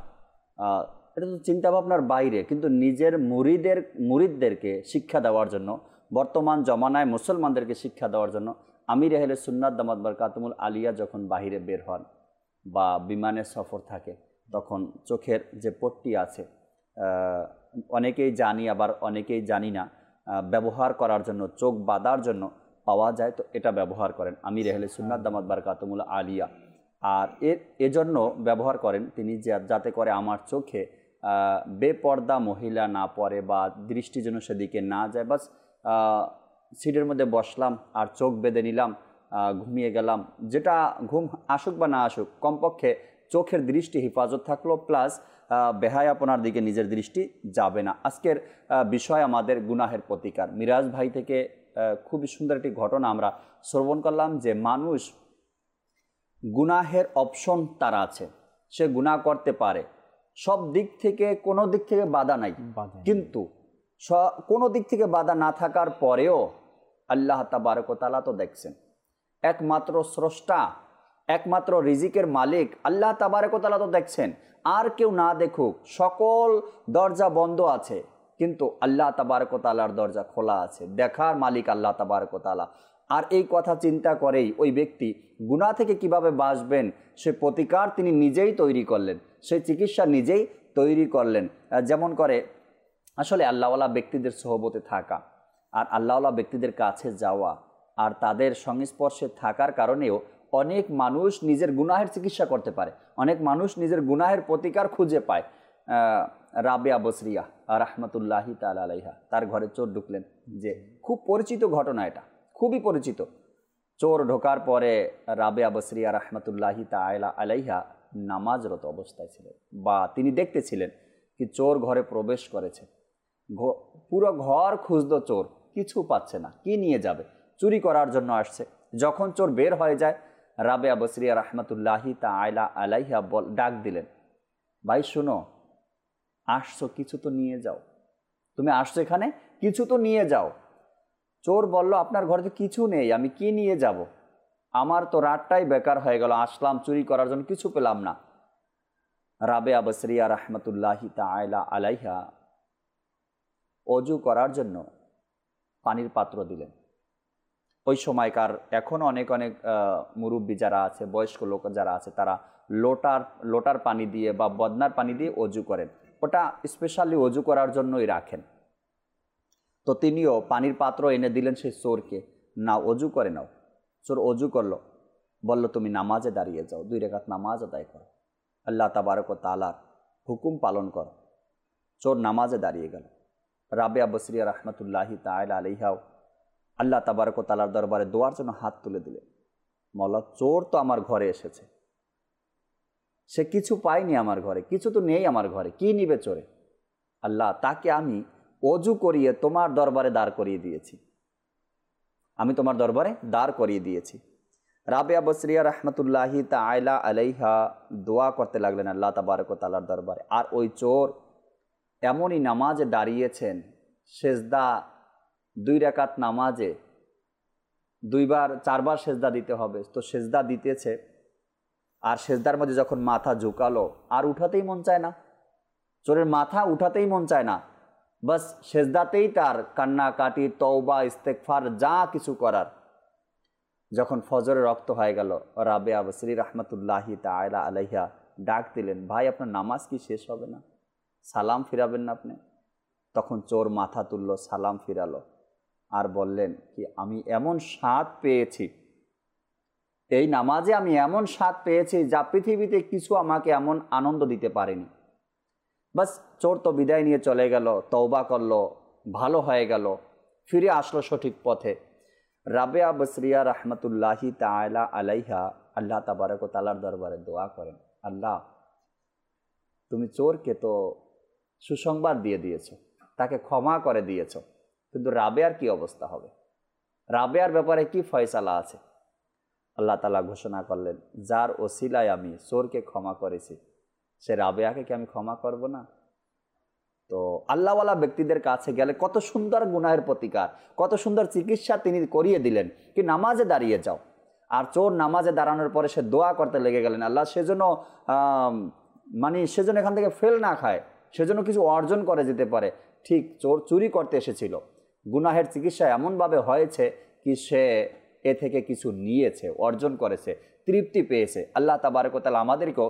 এটা তো চিন্তা ভাবনার বাইরে, কিন্তু নিজের মুরিদদেরকে শিক্ষা দেওয়ার জন্য, বর্তমান জমানায় মুসলমানদেরকে শিক্ষা দেওয়ার জন্য আমির আহলে সুন্নাত দামাত বারকাতুহুল আলিয়া যখন বাহিরে বের হন বা বিমানে সফর থাকে তখন চোখের যে পট্টি আছে অনেকেই জানি আবার অনেকেই জানি না, ব্যবহার করার জন্য চোখ বাঁধার জন্য পাওয়া যায়, তো এটা ব্যবহার করেন আমির আহলে সুন্নাত দামাত বারকাতুহুল আলিয়া। আর এজন্য ব্যবহার করেন তিনি যাতে করে আমার চোখে বেপর্দা মহিলা না পড়ে বা দৃষ্টি যেন সেদিকে না যায়। বাস সিটের মধ্যে বসলাম আর চোখ বেঁধে নিলাম, ঘুমিয়ে গেলাম, যেটা ঘুম আসুক বা না আসুক কমপক্ষে চোখের দৃষ্টি হেফাজত থাকলো, প্লাস বেহায়াপনার দিকে নিজের দৃষ্টি যাবে না। আজকের বিষয় আমাদের গুনাহের প্রতিকার। মিরাজ ভাই থেকে খুবই সুন্দর একটি ঘটনা আমরা শ্রবণ করলাম যে মানুষ গুনাহের অপশন তার আছে, সে গুনাহ করতে পারে, সব দিক থেকে কোনো দিক থেকে বাধা নাই, কিন্তু কোনো দিক থেকে বাধা না থাকার পরেও আল্লাহ তাবারক ওয়া তাআলা তো দেখছেন, একমাত্র স্রষ্টা, একমাত্র রিজিকের মালিক আল্লাহ তাবারক ওয়া তাআলা তো দেখছেন, আর কেউ না দেখুক, সকল দরজা বন্ধ আছে কিন্তু আল্লাহ তাবারক ওয়া তাআলার দরজা খোলা আছে, দেখার মালিক আল্লাহ তাবারক ওয়া তাআলা। আর এই কথা চিন্তা করেই ওই ব্যক্তি গুনাহ থেকে কিভাবে বাঁচবেন সে প্রতিকার তিনি নিজেই তৈরি করলেন, সে চিকিৎসা নিজেই তৈরি করলেন। যেমন করে আসলে আল্লাহওয়ালা ব্যক্তিদের সোহবতে থাকা আর আল্লাহওয়ালা ব্যক্তিদের কাছে যাওয়া আর তাদের সংস্পর্শে থাকার কারণেও অনেক মানুষ নিজের গুনাহের চিকিৎসা করতে পারে, অনেক মানুষ নিজের গুনাহের প্রতিকার খুঁজে পায়। রাবেয়া বসরিয়া রাহমাতুল্লাহি তাআলা আলাইহা, তার ঘরে চোর ঢুকলেন, যে খুব পরিচিত ঘটনা, এটা খুবই পরিচিত। চোর ঢোকার পরে রাবেয়া বসরিয়া রাহমাতুল্লাহি তাআলা আলাইহা নামাজরত অবস্থায় ছিলেন, বা তিনি দেখতেছিলেন কি চোর ঘরে প্রবেশ করেছে। পুরো ঘর খুঁজতো চোর, কিছু পাচ্ছে না, কি নিয়ে যাবে, চুরি করার জন্য আসছে। যখন চোর বের হয়ে যায়, রাবেয়া বসরিয়া রাহমাতুল্লাহি তাআলা আলাইহা ডাক দিলেন, ভাই শুনো, আসছো কিছু তো নিয়ে যাও, তুমি আসছো এখানে কিছু তো নিয়ে যাও। চোর বলল, আপনার ঘরে তো কিছু নেই, আমি কি নিয়ে যাব, আমার তো রাতটাই বেকার হয়ে গেল, আসলাম চুরি করার জন্য, কিছু পেলাম না। রাবেয়া বসরিয়া রাহমাতুল্লাহি তাআলা আলাইহা অজু করার জন্য পানির পাত্র দিলেন। ওই সময়কার এখনও অনেক মুরব্বী যারা আছে, বয়স্ক লোক যারা আছে, তারা লোটার পানি দিয়ে বা বদনার পানি দিয়ে অজু করেন, ওটা স্পেশালি অজু করার জন্যই রাখেন। তো তিনিও পানির পাত্র এনে দিলেন সেই চোরকে, না অজু করে নাও। চোর অজু করলো, বলল তুমি নামাজে দাঁড়িয়ে যাও, 2 রাকাত নামাজ আদায় করো, আল্লাহ তাবারক ওয়া তাআলার হুকুম পালন করো। চোর নামাজে দাঁড়িয়ে গেল। রাবেয়া বসরিয়া রাহমাতুল্লাহি তাআলা আলাইহাও আল্লাহ তাবারক ওয়া তাআলার দরবারে দোয়ার জন্য হাত তুলে দিলেন, মওলা চোর তো আমার ঘরে এসেছে, সে কিছু পায়নি আমার ঘরে, কিছু তো নেই আমার ঘরে, কি নিবে চোরে, আল্লাহ তাকে আমি অজু করিয়ে তোমার দরবারে দাঁড় করিয়ে দিয়েছি, আমি তোমার দরবারে দাঁড় করিয়ে দিয়েছি। রাবেয়া বসরিয়া রাহমাতুল্লাহি তাআলা আলাইহা দোয়া করতে লাগলেন আল্লাহ তাবারক ওয়া তাআলার দরবারে। আর ওই চোর এমনই নামাজে দাঁড়িয়েছেন, সেজদা 2 রাকাত নামাজে 4 বার সেজদা দিতে হবে, তো সেজদা দিতেছে, আর সেজদার মধ্যে যখন মাথা ঝুঁকালো আর উঠাতেই মন চায় না, চোরের মাথা উঠাতেই মন চায় না, বাস সেজদাতেই তার কান্নাকাটি, তওবা, ইস্তেগফার যা কিছু করার। যখন ফজরে রক্ত হয়ে গেল, রাবেয়া বসরি রাহমাতুল্লাহি তাআলা আলাইহা ডাক দিলেন, ভাই আপনার নামাজ কি শেষ হবে না, সালাম ফিরাবেন না আপনি? তখন চোর মাথা তুলল, সালাম ফিরালো, আর বললেন কি আমি এমন স্বাদ পেয়েছি, এই নামাজে আমি এমন স্বাদ পেয়েছি যা পৃথিবীতে কিছু আমাকে এমন আনন্দ দিতে পারেনি। বাস চোর তো বিদায় নিয়ে চলে গেল, তওবা করলো, ভালো হয়ে গেল, ফিরে আসলো সঠিক পথে। রাবেয়া বসরিয়া রাহমাতুল্লাহি তাআলা আলাইহা আল্লাহ তাবারক ওয়া তাআলার দরবারে দোয়া করেন, আল্লাহ তুমি চোরকে তো সুসংবাদ দিয়ে দিয়েছো, তাকে ক্ষমা করে দিয়েছো, কিন্তু রাবেয়ার কি অবস্থা হবে, রাবেয়ার ব্যাপারে কি ফয়সালা আছে? আল্লাহ তাআলা ঘোষণা করলেন, যার ওসিলায় আমি চোরকে ক্ষমা করেছি, সে রাবেয়াকে কি আমি ক্ষমা করব না? তো আল্লাহওয়ালা ব্যক্তিদের কাছে গেলে কত সুন্দর গুনাহের প্রতিকার, কত সুন্দর চিকিৎসা তিনি করিয়ে দিলেন, কি নামাজে দাঁড়িয়ে যাও। আর চোর নামাজে দাঁড়ানোর পরে সে দোয়া করতে লেগে গেলেন, আল্লাহ সেজন্য সেজন্য এখান থেকে ফেল না খায়, সেজন্য কিছু অর্জন করে যেতে পারে। ঠিক চোর চুরি করতে এসেছিল, গুনাহের চিকিৎসা এমনভাবে হয়েছে কি সে এ থেকে কিছু নিয়েছে, অর্জন করেছে, তৃপ্তি পেয়েছে। আল্লাহ তাবারক ওয়া তাআলা আমাদেরকেও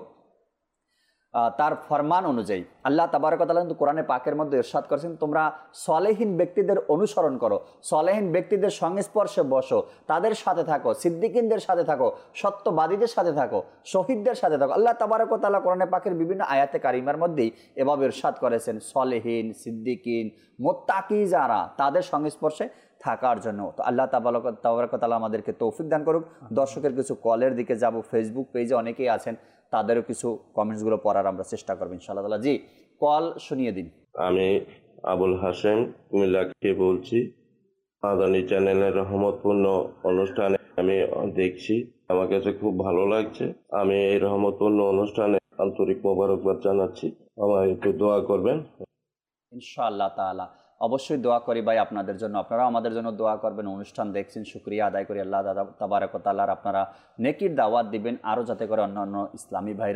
তার ফরমান অনুযায়ী আল্লাহ তাবারক ওয়া তাআলা কিন্তু কোরআনে পাকের মধ্যে ইরশাদ করেছেন, তোমরা সলেহীন ব্যক্তিদের অনুসরণ করো, সলেহীন ব্যক্তিদের সংস্পর্শে বসো, তাদের সাথে থাকো, সিদ্দিকিনদের সাথে থাকো, সত্যবাদীদের সাথে থাকো, শহীদদের সাথে থাকো। আল্লাহ তাবারক ওয়া তাআলা কোরআনে পাকের বিভিন্ন আয়াতে কারিমার মধ্যেই এভাবে ইরশাদ করেছেন সলেহীন, সিদ্দিকিন, মুত্তাকি যারা, তাদের সংস্পর্শে থাকার জন্য। তো আল্লাহ তাবারক ওয়া তাআলা আমাদেরকে তৌফিক দান করুক। দর্শকের কিছু কলের দিকে যাব, ফেসবুক পেজে অনেকেই আছেন, তাদেরও কিছু কমেন্টসগুলো পড়ার আমরা চেষ্টা করবো ইনশাআল্লাহ তাআলা। জি, কল শুনিয়ে দিন। আমি আবুল হাসেম কুমিল্লা থেকে বলছি। মাদানী চ্যানেলের রহমতপূর্ণ অনুষ্ঠানে আমি দেখছি, আমার কাছে খুব ভালো লাগছে। আমি এই রহমতপূর্ণ অনুষ্ঠানে আন্তরিক মোবারকবাদ জানাচ্ছি, আমার একটু দোয়া করবেন ইনশাআল্লাহ তাআলা। অবশ্যই দোয়া করি ভাই আপনাদের জন্য, আপনারাও আমাদের জন্য দোয়া করবেন। অনুষ্ঠান দেখছেন, শুকরিয়া আদায় করি আল্লাহ তাবারক ওয়া তাআলার, আপনারা নেকির দাওয়াত দিবেন, আরও যাতে করে অন্যান্য ইসলামী ভাইরাও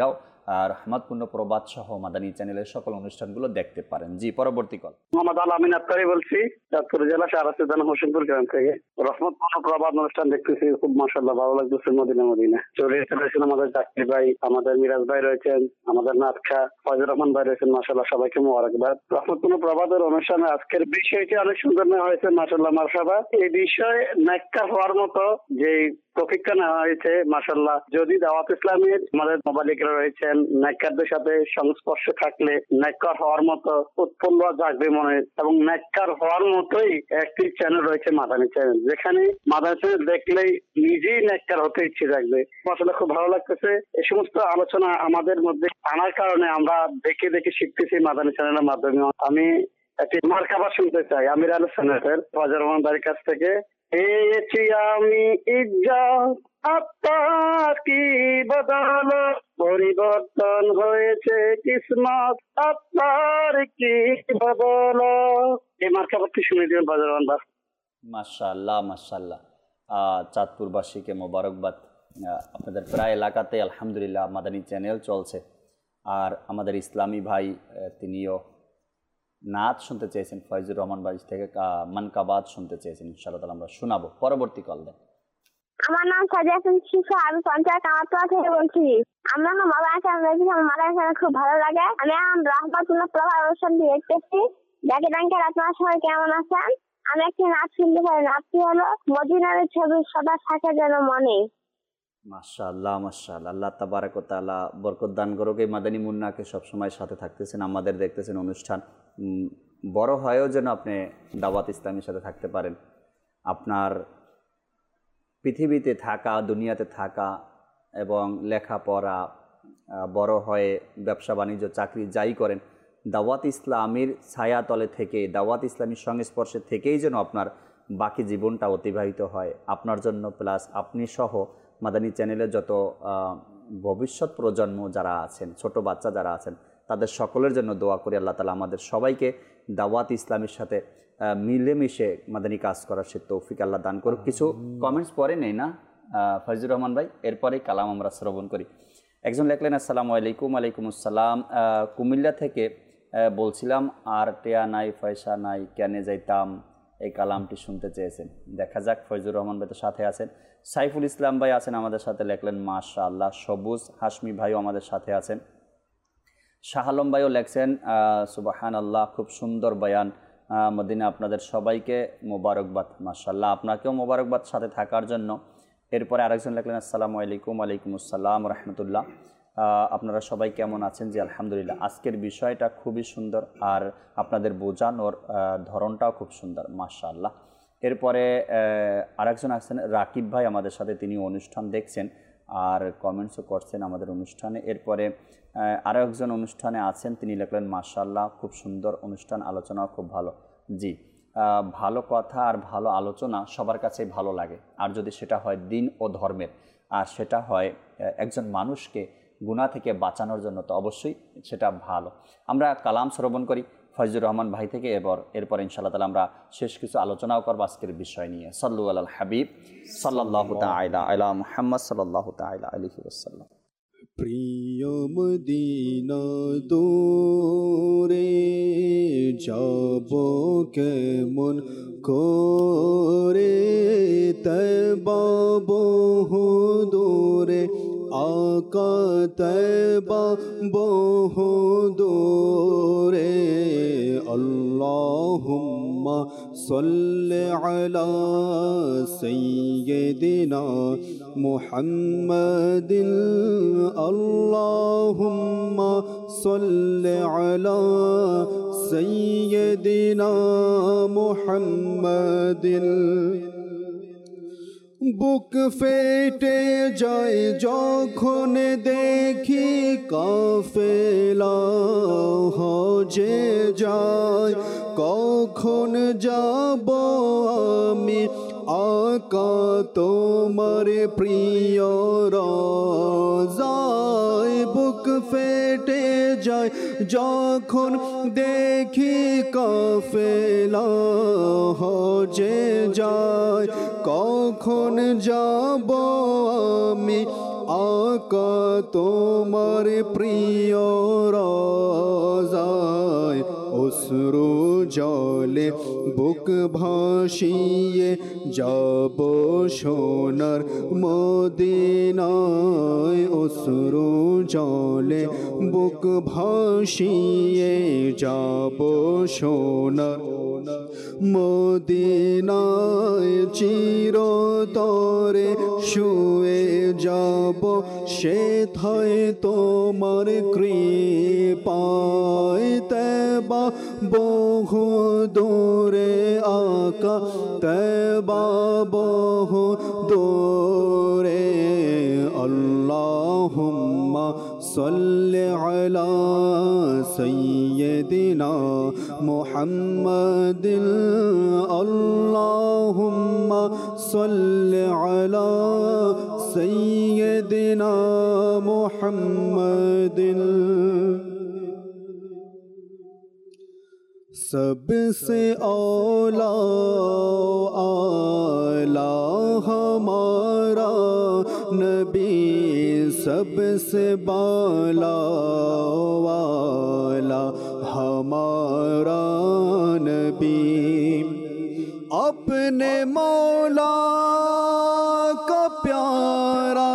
রহমতপূর্ণ প্রবাদ সহ মাদানী চ্যানেলের সকল অনুষ্ঠানগুলো দেখতে পারেন। জি, পরবর্তী কল। মোহাম্মদ আল আমিন আত্তারি বলছি, চাঁদপুর জেলা শাহরাস্তি থানা হোসেনপুর গ্রাম থেকে। রহমতপূর্ণ প্রবাদ অনুষ্ঠান দেখতেছি, খুব মাশাআল্লাহ ভালো লাগতেছে। মদিনা মদিনা চলে এসেছেন আমাদের জাকির ভাই, আমাদের মিরাজ ভাই রয়েছেন, আমাদের নাতখা ফয়জুর রহমান ভাই রয়েছেন। মাশাআল্লাহ, সবাইকে মোবারকবাদ। রহমতপূর্ণ প্রবাদের অনুষ্ঠানে আজকের বিষয়টি অনেক সুন্দর নেওয়া হয়েছে। মাশাআল্লাহ, মারহাবা। এই বিষয়ে নেককার হওয়ার মতো যে প্রশিক্ষা নেওয়া হয়েছে, মাশাআল্লাহ। যদি দাওয়াত ইসলামের আমাদের মোবালিকরা রয়েছেন, নেককারদের সাথে সংস্পর্শে থাকলে নেককার হওয়ার মতো উৎপন্ন জাগবে মনে, এবং নেককার হওয়ার মতোই একটি চ্যানেল রয়েছে মাদানী চ্যানেল, যেখানে মাদানী চ্যানেল দেখলেই নিজেই নেককার হতে ইচ্ছে জাগবে। মাশাআল্লাহ, খুব ভালো লাগতেছে। এই সমস্ত আলোচনা আমাদের মধ্যে আনার কারণে আমরা দেখে দেখে শিখতেছি মাদানী চ্যানেলের মাধ্যমে। আমি একটি মার্কাবা শুনতে চাই আমির আল সেনেটের ফয়জুর রহমান ভাইয়ের কাছ থেকে। পেয়েছি আমি ইজ্জত আপনার কি বদৌলত, পরিবর্তন হয়েছে কিসমত আপনার কি বদৌলত। এই মার্কাবাটি শুনে দিবেন ফয়জুর রহমান ভাই। মাশাআল্লাহ, মাশাআল্লাহ। চাঁদপুরবাসীকে মোবারকবাদ। আপনাদের প্রায় এলাকাতে আলহামদুলিল্লাহ মাদানী চ্যানেল চলছে। আর আমাদের ইসলামী ভাই তিনিও নাত শুনতে চেয়েছেন, ফয়জুর রহমান ভাই থেকে মানকাবাদ শুনতে চেয়েছেন। ইনশাআল্লাহ তাআলা আমরা শোনাবো। পরবর্তী কল দেন। আমার নাম সাজিয়া শিশা, আমি পঞ্চায়েত কামারপাড়া থেকে বলছি। আমরা মাদানী চ্যানেল খুব ভালো লাগে। আমি এখন রহমতপূর্ণ প্রবাদ অনুষ্ঠানটি দেখতেছি। জাকির আঙ্কেল, আপনার সবাই কেমন আছেন? আমি একটি নাচ শুনতে পারি, নাচটি হলো মদিনার ছবি সদা থাকে যেন মনে। মাশাআল্লাহ, মাশাআল্লাহ। আল্লাহ তাবারক ওয়া তাআলা বরকত দান করুক। এই মাদানী মুন্নাকে সবসময় সাথে থাকতেছেন, আমাদের দেখতেছেন অনুষ্ঠান। বড় হয়েও যেন আপনি দাওয়াত ইসলামের সাথে থাকতে পারেন। আপনার পৃথিবীতে থাকা, দুনিয়াতে থাকা এবং লেখাপড়া, বড় হয়ে ব্যবসা বাণিজ্য, চাকরি যাই করেন, দাওয়াত ইসলামের ছায়াতলে থেকে, দাওয়াত ইসলামীর সংস্পর্শে থেকেই যেন আপনার বাকি জীবনটা অতিবাহিত হয় আপনার জন্য, প্লাস আপনি সহ মাদানী চ্যানেলের যত ভবিষ্যৎ প্রজন্ম যারা আছেন, ছোট বাচ্চা যারা আছেন, তাদের সকলের জন্য দোয়া করি আল্লাহ তাআলা আমাদের সবাইকে দাওয়াত ইসলামের সাথে মিলেমিশে মাদানী কাজ করার সে তৌফিক আল্লাহ দান করুক। কিছু কমেন্টস পরে নেই না ফয়জুর রহমান ভাই, এরপরে কালাম আমরা শ্রবণ করি। একজন লেখলেন, আসসালামু আলাইকুম। ওয়ালাইকুম আসসালাম। কুমিল্লা থেকে বলছিলাম, আর টেয়া নাই পয়সা নাই কেনে যাইতাম, এই কালামটি শুনতে চেয়েছেন। দেখা যাক, ফয়জুর রহমান ভাই তো সাথে আছেন। সাইফুল ইসলাম ভাই আছেন আমাদের সাথে, লেখলেন মাশাআল্লাহ। সবুজ হাশমি ভাইও আমাদের সাথে আছেন। শাহ আলম ভাইও লেখছেন, সুবহানাল্লাহ, খুব সুন্দর বয়ান মদিনা, আপনাদের সবাইকে মোবারকবাদ। মাশাআল্লাহ, আপনাকেও মোবারকবাদ সাথে থাকার জন্য। এরপরে আরেকজন লেখলেন, আসসালামু আলাইকুম। ওয়ালাইকুম আসসালাম রহমতুল্লাহ। আপনারা সবাই কেমন আছেন? জি আলহামদুলিল্লাহ। আজকের বিষয়টা খুবই সুন্দর, আর আপনাদের বোঝানোর ধরনটাও খুব সুন্দর, মাশাআল্লাহ। এরপরে আরেকজন আছেন রাকিব ভাই আমাদের সাথে, তিনি অনুষ্ঠান দেখছেন আর কমেন্টসও করছেন আমাদের অনুষ্ঠানে। এরপরে আরও একজন অনুষ্ঠানে আছেন, তিনি লিখলেন মাশাআল্লাহ, খুব সুন্দর অনুষ্ঠান, আলোচনাও খুব ভালো। জি, ভালো কথা আর ভালো আলোচনা সবার কাছেই ভালো লাগে, আর যদি সেটা হয় দিন ও ধর্মের, আর সেটা হয় একজন মানুষকে গুনাহ থেকে বাঁচানোর জন্য, তো অবশ্যই সেটা ভালো। আমরা কালাম শ্রবণ করি ফয়জুর রহমান ভাই থেকে। এরপর ইনশাআল্লাহ তাআলা আমরা শেষ কিছু আলোচনাও করব আজকের বিষয় নিয়ে। সাল্লু আলাল হাবিব সাল্লাল্লাহু তাআলা আলা মুহাম্মদ সাল্লাল্লাহু তাআলা আলাইহি ওয়াসাল্লাম। প্রিয় মদিনা দূরে যাব কেমন করে, তবা বহু দূরে, আকা তবা বহু দূরে। আল্লাহুম্মা সাল্লি আলা সাইয়্যিদিনা মুহাম্মাদিন, আল্লাহুম্মা সাল্লি আলা সাইয়্যিদিনা মুহাম্মাদিন। বুক ফেটে যায় যখন দেখি কাফেলা হজে যায়, কখন যাব আমি আকা তোমার প্রিয় রওজায়। বুক ফেটে যায় যখন দেখি কাফেলা হজে যায়, কখন যাব আমি आका তোমার প্রিয় রোজায় অশ্রু জলে বুক ভাসিয়ে যাব সোনার মদিনায় অশ্রু জলে বুক ভাসিয়ে যাব সোনার মদিনায় চিরতরে শুয়ে যাব সেথায় তোমার কৃপায় তেবা বহু দূরে আকা তেবা বহু দূরে আল্লাহুম্মা সাল্লি আলা সাইয়্যিদিনা মুহাম্মাদিন আল্লাহুম্মা সাল্লি আলা সাইয়্যিদিনা মুহাম্মাদিন सबसे औला आला हमारा नबी सबसे बाला वाला हमारा नबी अपने मौला का प्यारा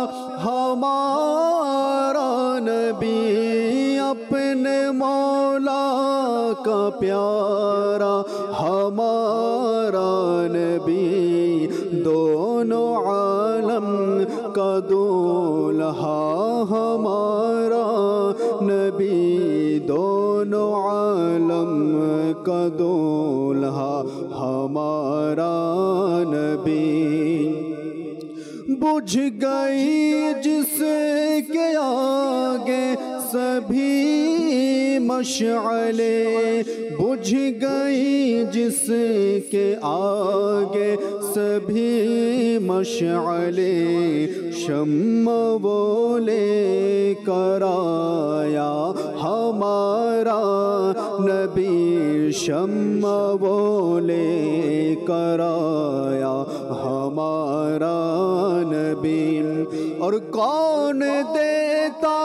हमारा नबी अपने मौला का प्यारा हमारा नबी दोनों आलम का दूल्हा हमारा नबी दोनों आलम का दूल्हा हमारा नबी बुझ गई जिसके आगे सभी मशअले बुझ गई जिसके आगे सभी मशअले शम्मा बोले कराया हमारा नबी शम्मा बोले कराया हमारा नबी और कौन देता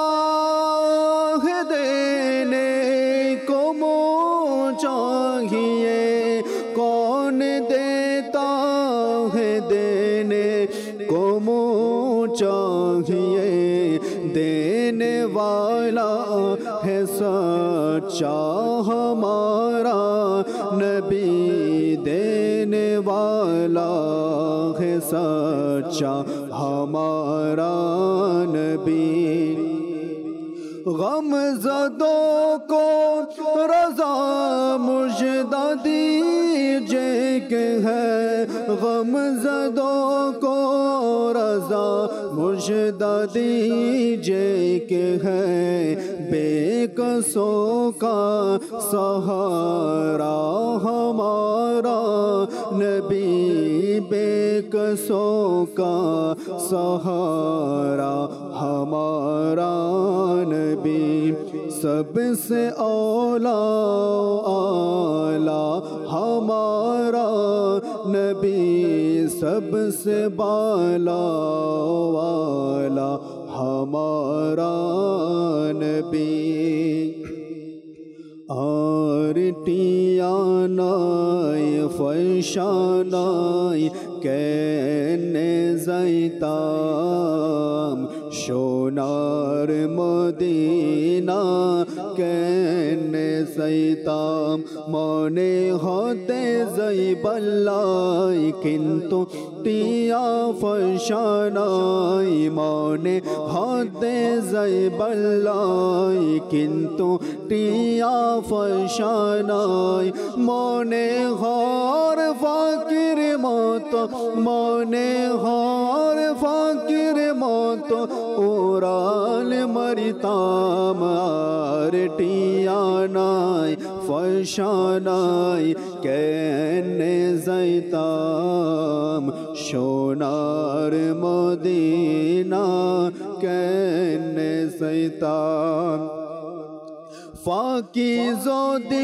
है देने को मुँह चाहिए कौन देता है देने को मुँह चाहिए देने वाला है सच्चा हमारा नबी देने वाला है सच्चा हमारा नबी गम ज़दों को रज़ा मुझदा दीजिए कि है गम ज़दों को रज़ा मुझदा दीजिए कि है बेकसों का सहारा हमारा नबी बेकसों का सहारा हमारा नबी सबसे औला आला हमारा नबी सबसे बाला वाला हमारा नबी आरटियानाय फैशानाय केने जाइताम সোনার মদিনা কেনে যাইতাম মনে হতে যাইবাল্লাই কিন্তু টিয়া ফসানাই মনে হতে যাইবাল্লাই কিন্তু টিয়া ফসানাই মনে হর ফাকির মতো মনে হর ফাকির মতো ওরাল মরিতাম আর টিয়ানাই ফসানাই কেনে যাইতাম সোনার মদিনা কেনে যাইতাম ফাঁকি যদি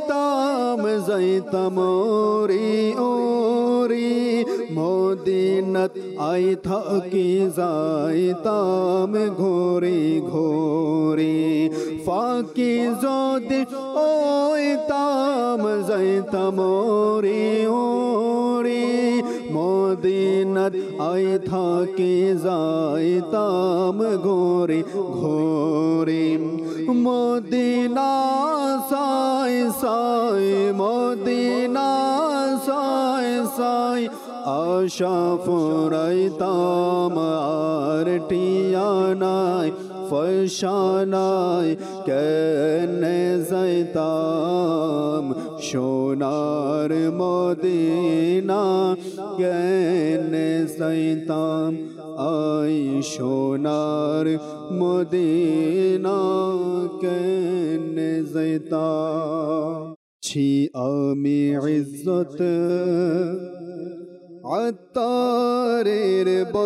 ওইতাম যাইতাম ওরি ওরি মদিনা মদিনাত আই থাকি যাইতাম ঘোরে ঘোরে ফাঁকি যদি ওইতাম যাইতাম ওরে ওরে মদিনাত আই থাকি যাইতাম ঘোরে ঘোরে মদিনা সাই সাই মদিনা সাই সাই আশা ফুরাইতাম আর টিয়ানাই ফশানাই কেনে যাইতাম সোনার মদিনা কেনে যাইতাম আই সোনার মদিনা কেনে যাইতাম ছি আমি ইজ্জত আত্মারের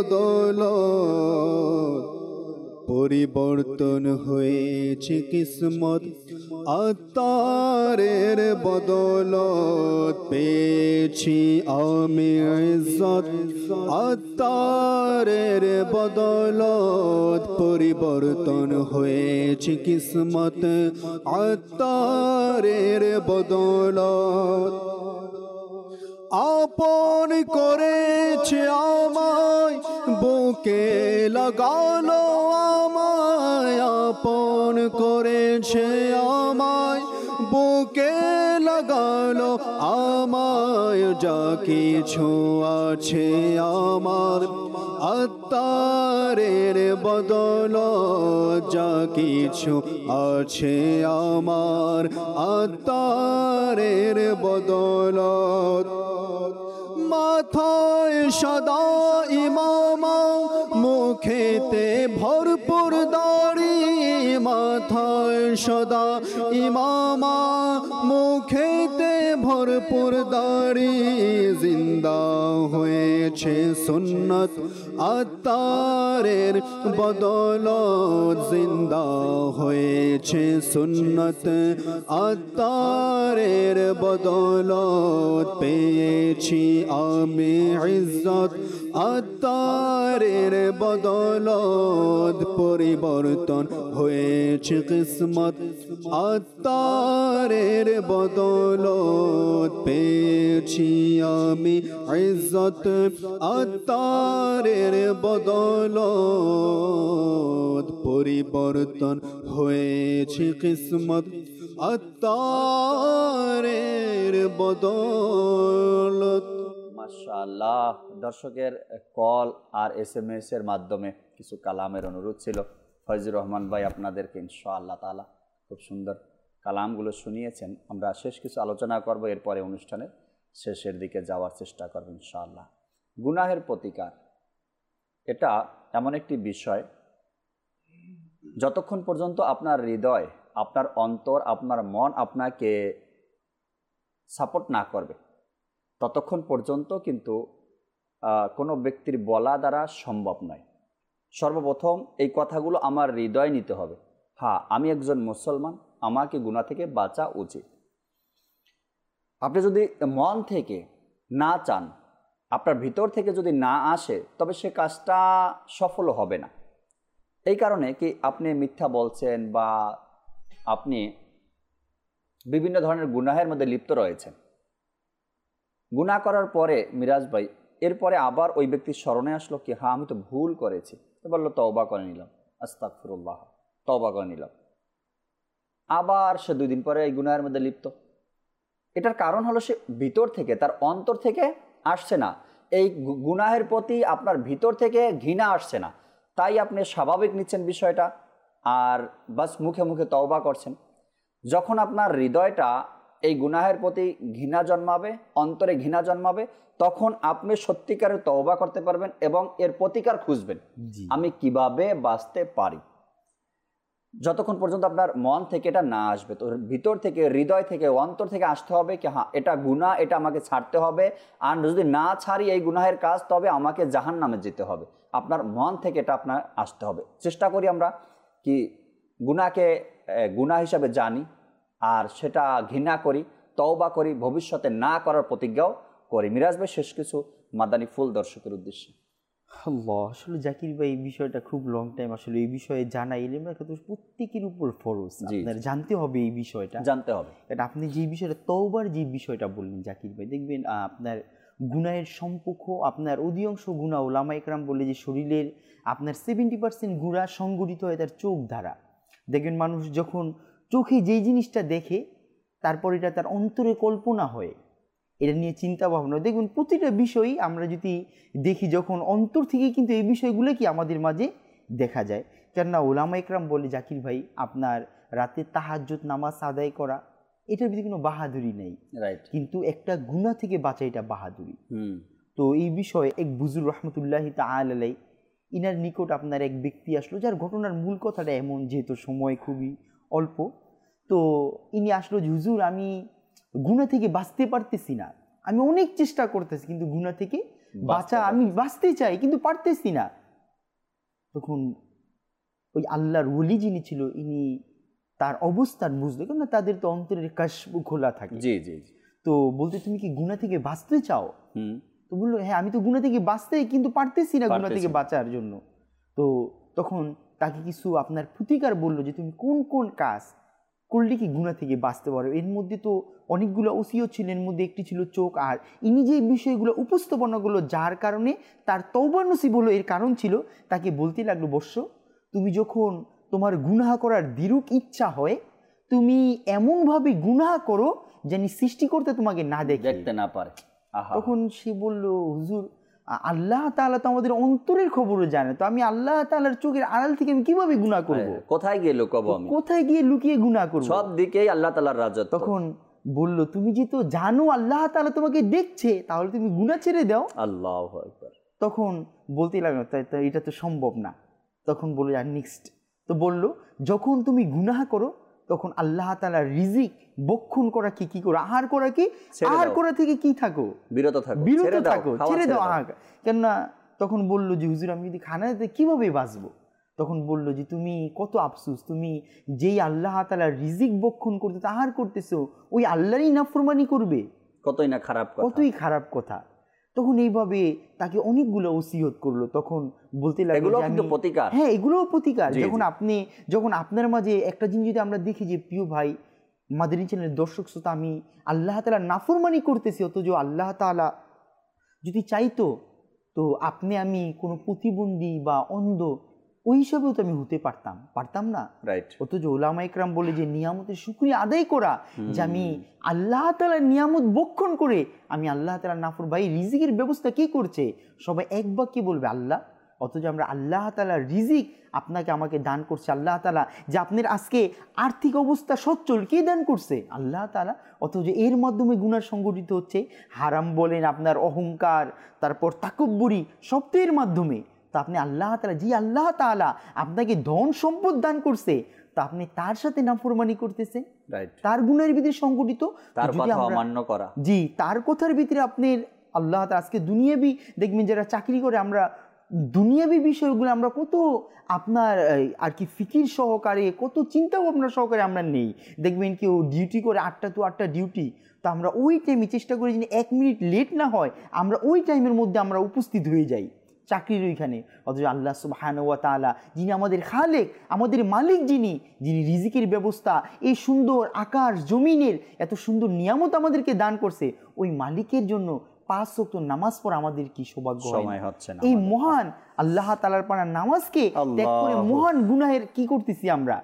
বদলত পরিবর্তন হয়েছে কিসমত আত্মারের বদলত পেয়েছি আমি ইজ্জত আত্মারের বদলত পরিবর্তন হয়েছে কিসমত আত্মারের বদলত আপন করেছে আমায় বুকে লাগালো আমায় আপন করেছে আমায় বুকে লাগালো আমায় যা কিছু আছে আমার আত্মারের বদলত যা কিছু আছে আমার আত্মারের বদলত মাথায় সদা ইমামা মুখেতে ভরপুর দাড়ি মাথায় সদা ইমামা মুখেতে ভরপুর দাড়ি জিন্দা হয়েছে সুন্নত আত্মারের বদলত জিন্দা হয়েছে সুন্নত আত্মারের বদলত পেয়েছি আমি ইজ্জত আত্মারের বদলত পরিবর্তন হয়েছে কিসমত আত্মারের বদলত পেয়েছি আমি ইজ্জত আত্মারের বদলত পরিবর্তন হয়েছে কিসমত আত্মারের বদলত। মাশাআল্লাহ, দর্শকের কল আর SMS এর মাধ্যমে কিছু কালামের অনুরোধ ছিল। ফয়জুর রহমান ভাই আপনাদেরকে ইনশাআল্লাহ তাআলা খুব সুন্দর কালামগুলো শুনিয়েছেন। আমরা শেষ কিছু আলোচনা করব, এরপরে অনুষ্ঠানের শেষের দিকে যাওয়ার চেষ্টা করব ইনশাআল্লাহ। গুনাহের প্রতিকার, এটা এমন একটি বিষয় যতক্ষণ পর্যন্ত আপনার হৃদয়, আপনার অন্তর, আপনার মন আপনাকে সাপোর্ট না করবে ততক্ষণ পর্যন্ত কিন্তু কোনো ব্যক্তির বলা দ্বারা সম্ভব নয়। সর্বপ্রথম এই কথাগুলো আমার হৃদয় নিতে হবে, হ্যাঁ আমি একজন মুসলমান, আমাকে গুনাহ থেকে বাঁচা উচিত। আপনি যদি মন থেকে না চান, আপনার ভিতর থেকে যদি না আসে, তবে সে কাজটা সফল হবে না। এই কারণে কি আপনি মিথ্যা বলছেন বা আপনি বিভিন্ন ধরনের গুনাহের মধ্যে লিপ্ত রয়েছেন। গুনাহ করার পরে মিরাজ ভাই এরপরে আবার ওই ব্যক্তির স্মরণে আসলো কি হ্যাঁ আমি তো ভুল করেছি, তো বললো তওবা করে নিলাম, আস্তাগফিরুল্লাহ, তওবা করে নিলাম। আবার সে 2 দিন পরে এই গুনাহের মধ্যে লিপ্ত। এটার কারণ হলো সে ভিতর থেকে, তার অন্তর থেকে আসছে না, এই গুনাহের প্রতি আপনার ভিতর থেকে ঘৃণা আসছে না, তাই আপনি স্বাভাবিক নিচ্ছেন বিষয়টা আর বাস মুখে মুখে তওবা করছেন। যখন আপনার হৃদয়টা এই গুনাহের প্রতি ঘৃণা জন্মাবে, অন্তরে ঘৃণা জন্মাবে, তখন আপনি সত্যিকারের তওবা করতে পারবেন এবং এর প্রতিকার খুঁজবেন আমি কিভাবে বাঁচতে পারি। যতক্ষণ পর্যন্ত আপনার মন থেকে এটা না আসবে, তো ভিতর থেকে, হৃদয় থেকে, অন্তর থেকে আসতে হবে কি হ্যাঁ এটা গুনাহ, এটা আমাকে ছাড়তে হবে, আর যদি না ছাড়ি এই গুনাহের কাজ তবে আমাকে জাহান্নামে যেতে হবে। আপনার মন থেকে এটা আপনার আসতে হবে। চেষ্টা করি আমরা কি গুনাহকে গুনাহ হিসাবে জানি আর সেটা ঘৃণা করি, তওবা করি, ভবিষ্যতে না করার প্রতিজ্ঞাও করি। মিরাজ ভাই শেষ কিছু মাদানী ফুল দর্শকের উদ্দেশ্যে। আল্লাহ, আসলে জাকির ভাই এই বিষয়টা খুব লং টাইম আসলে এই বিষয়ে জানা ইলম রাখা তো প্রত্যেকের উপর ফরজ। আপনার জানতে হবে এই বিষয়টা, জানতে হবে। এটা আপনি যে বিষয়টা তওবার যে বিষয়টা বললেন জাকির ভাই, দেখবেন আপনার গুনাহের সম্পর্ক, আপনার অধিকাংশ গুনাহ ওলামা ইকরাম বলে যে শরীরের আপনার 70% গুনাহ সংগঠিত হয় তার চোখ দ্বারা। দেখবেন মানুষ যখন চোখে যেই জিনিসটা দেখে তারপর এটা তার অন্তরে কল্পনা হয়, এটা নিয়ে চিন্তা ভাবনা। দেখুন প্রতিটা বিষয়ই আমরা যদি দেখি যখন অন্তর থেকে, কিন্তু এই বিষয়গুলো কি আমাদের মাঝে দেখা যায়। কেননা ওলামা ইকরাম বলে জাকির ভাই, আপনার রাতে তাহাজ্জুদ নামাজ আদায় করা এটার ভিতরে কোনো বাহাদুরি নেই, কিন্তু একটা গুনাহ থেকে বাঁচা এটা বাহাদুরি। তো এই বিষয়ে এক বুজুর রহমতুল্লাহি তাআলা আলাইহি ইনার নিকট আপনার এক ব্যক্তি আসলো, যার ঘটনার মূল কথাটা এমন, যেহেতু সময় খুবই অল্প, তো ইনি আসলো যে হুজুর আমি গুনাহ থেকে বাঁচতে পারতেছি না, আমি অনেক চেষ্টা করতেছি কিন্তু গুনাহ থেকে বাঁচা, আমি বাঁচতে চাই কিন্তু পারতেছি না। তখন ওই আল্লাহর ওলি যিনি ছিল ইনি তার অবস্থান বুঝলো, কেন তাদের তো অন্তরের কাশফ খোলা থাকে। জি জি। তো বলতে তুমি কি গুনাহ থেকে বাঁচতে চাও? তো বললো হ্যাঁ আমি তো গুনাহ থেকে বাঁচতে কিন্তু পারতেছি না গুনাহ থেকে বাঁচার জন্য। তো তখন তাকে কিছু আপনার প্রতিকার বললো যে তুমি কোন কোন কাজ করলে কি গুনাহ থেকে বাঁচতে পারো। এর মধ্যে তো অনেকগুলো ওসিয়ত ছিল, এর মধ্যে একটি ছিল চোখ। আর ইনি যে বিষয়গুলো উপস্থাপনাগুলো যার কারণে তার তওবা নসিব হলো, এর কারণ ছিল তাকে বলতে লাগলো বর্ষ, তুমি যখন তোমার গুনাহ করার দৃঢ় ইচ্ছা হয় তুমি এমনভাবে গুনাহ করো যেন সৃষ্টিকর্তা তোমাকে না দেখতে না পারে। তখন সে বলল হুজুর আল্লাহ তাআলা তো আমাদের অন্তরের খবরও জানে, তো আমি আল্লাহ তাআলার চোখের আড়াল থেকে আমি কিভাবে গুনাহ করব? কোথায় গিয়ে লুকাবো আমি? কোথায় গিয়ে লুকিয়ে গুনাহ করব? সব দিকেই আল্লাহ তাআলার রাজত্ব। তখন বলল তুমি যে তো জানো আল্লাহ তাআলা তোমাকে দেখছে, তাহলে তুমি গুনাহ ছেড়ে দাও। আল্লাহু আকবার। তখন বলতে লাগলো তাই এটা তো সম্ভব না। তখন বলল আর নেক্সট, তো বলল যখন তুমি গুনাহ করো তখন আল্লাহ তাআলার রিজিক বক্ষণ করা কি করো, আহার করা কি, আহার করা থেকে কি থাকো, বিরত থাকো, ছেড়ে দাও আহার। কেননা তখন বলল যে হুজুর আমি যদি খানা দিতে কিভাবে বাঁচবো? তখন বলল যে তুমি কত আফসোস, তুমি যেই আল্লাহ তাআলার রিজিক বক্ষণ করতে আহার করতেছো ওই আল্লাহরই নাফরমানি করবে, কতই না খারাপ কথা, কতই খারাপ কথা। তখন এইভাবে তাকে অনেকগুলো ওসিয়ত করলো। তখন বলতে লাগলো হ্যাঁ এগুলোও প্রতিকার। যখন আপনার মাঝে একটা জিনিস যদি আমরা দেখি যে প্রিয় ভাই মাদানী চ্যানেলের দর্শক শ্রোতা, আমি আল্লাহ তাআলার নাফরমানি করতেছি, অথচ আল্লাহ তাআলা যদি চাইতো তো আমি কোনো প্রতিবন্ধী বা অন্ধ ওই হিসাবেও তো আমি হতে পারতাম না। অথচ ওলামা ইকরাম বলে যে নিয়ামতের শুকরিয়া আদায় করা, যে আমি আল্লাহ তাআলার নিয়ামত বক্ষণ করে আমি আল্লাহ তাআলার নাফরমানি, রিজিকের ব্যবস্থা কে করছে? সবাই এক বাক্যে বলবে আল্লাহ। অথচ আমরা আল্লাহ তাআলার রিজিক আপনাকে আমাকে দান করছে আল্লাহ তাআলা, যে আপনার আজকে আর্থিক অবস্থা সচ্ছল কে দান করছে? আল্লাহ তাআলা। অথচ এর মাধ্যমে গুনাহ সংগঠিত হচ্ছে, হারাম বলেন, আপনার অহংকার, তারপর তাকব্বুরি, সবটির মাধ্যমে। তা আপনি আল্লাহ তাআলা, যে আল্লাহ তাআলা আপনাকে ধন সম্পদ দান করছে, তা আপনি তার সাথে নাফরমানি করতেছেন, তার গুনাহের ভিতরে সংগঠিত, তার কথা অমান্য করা। জি, তার কথার ভিতরে আপনার আল্লাহ তাআলা আজকে দুনিয়াবি দেখবেন যারা চাকরি করে, আমরা দুনিয়াবি বিষয়গুলো আমরা কত আপনার আর কি ফিকির সহকারে, কত চিন্তা ভাবনা সহকারে আমরা নেই। দেখবেন কেউ ডিউটি করে 8টা to 8টা ডিউটি, তো আমরা ওই টাইমে চেষ্টা করি যে 1 মিনিট লেট না হয়, আমরা ওই টাইমের মধ্যে আমরা উপস্থিত হয়ে যাই চাকরির ওইখানে। অথচ আল্লাহ সুবহানাহু ওয়া তাআলা যিনি আমাদের খালেক, আমাদের মালিক, যিনি রিজিকের ব্যবস্থা, এই সুন্দর আকাশ জমিনের এত সুন্দর নিয়ামত আমাদেরকে দান করছে, ওই মালিকের জন্য 5 ওয়াক্ত নামাজ পড়া আমাদের কি সৌভাগ্য হচ্ছে না? এই মহান আল্লাহ তাআলার পড়া নামাজকে ত্যাগ করে মহান গুনাহের কি করতেছি আমরা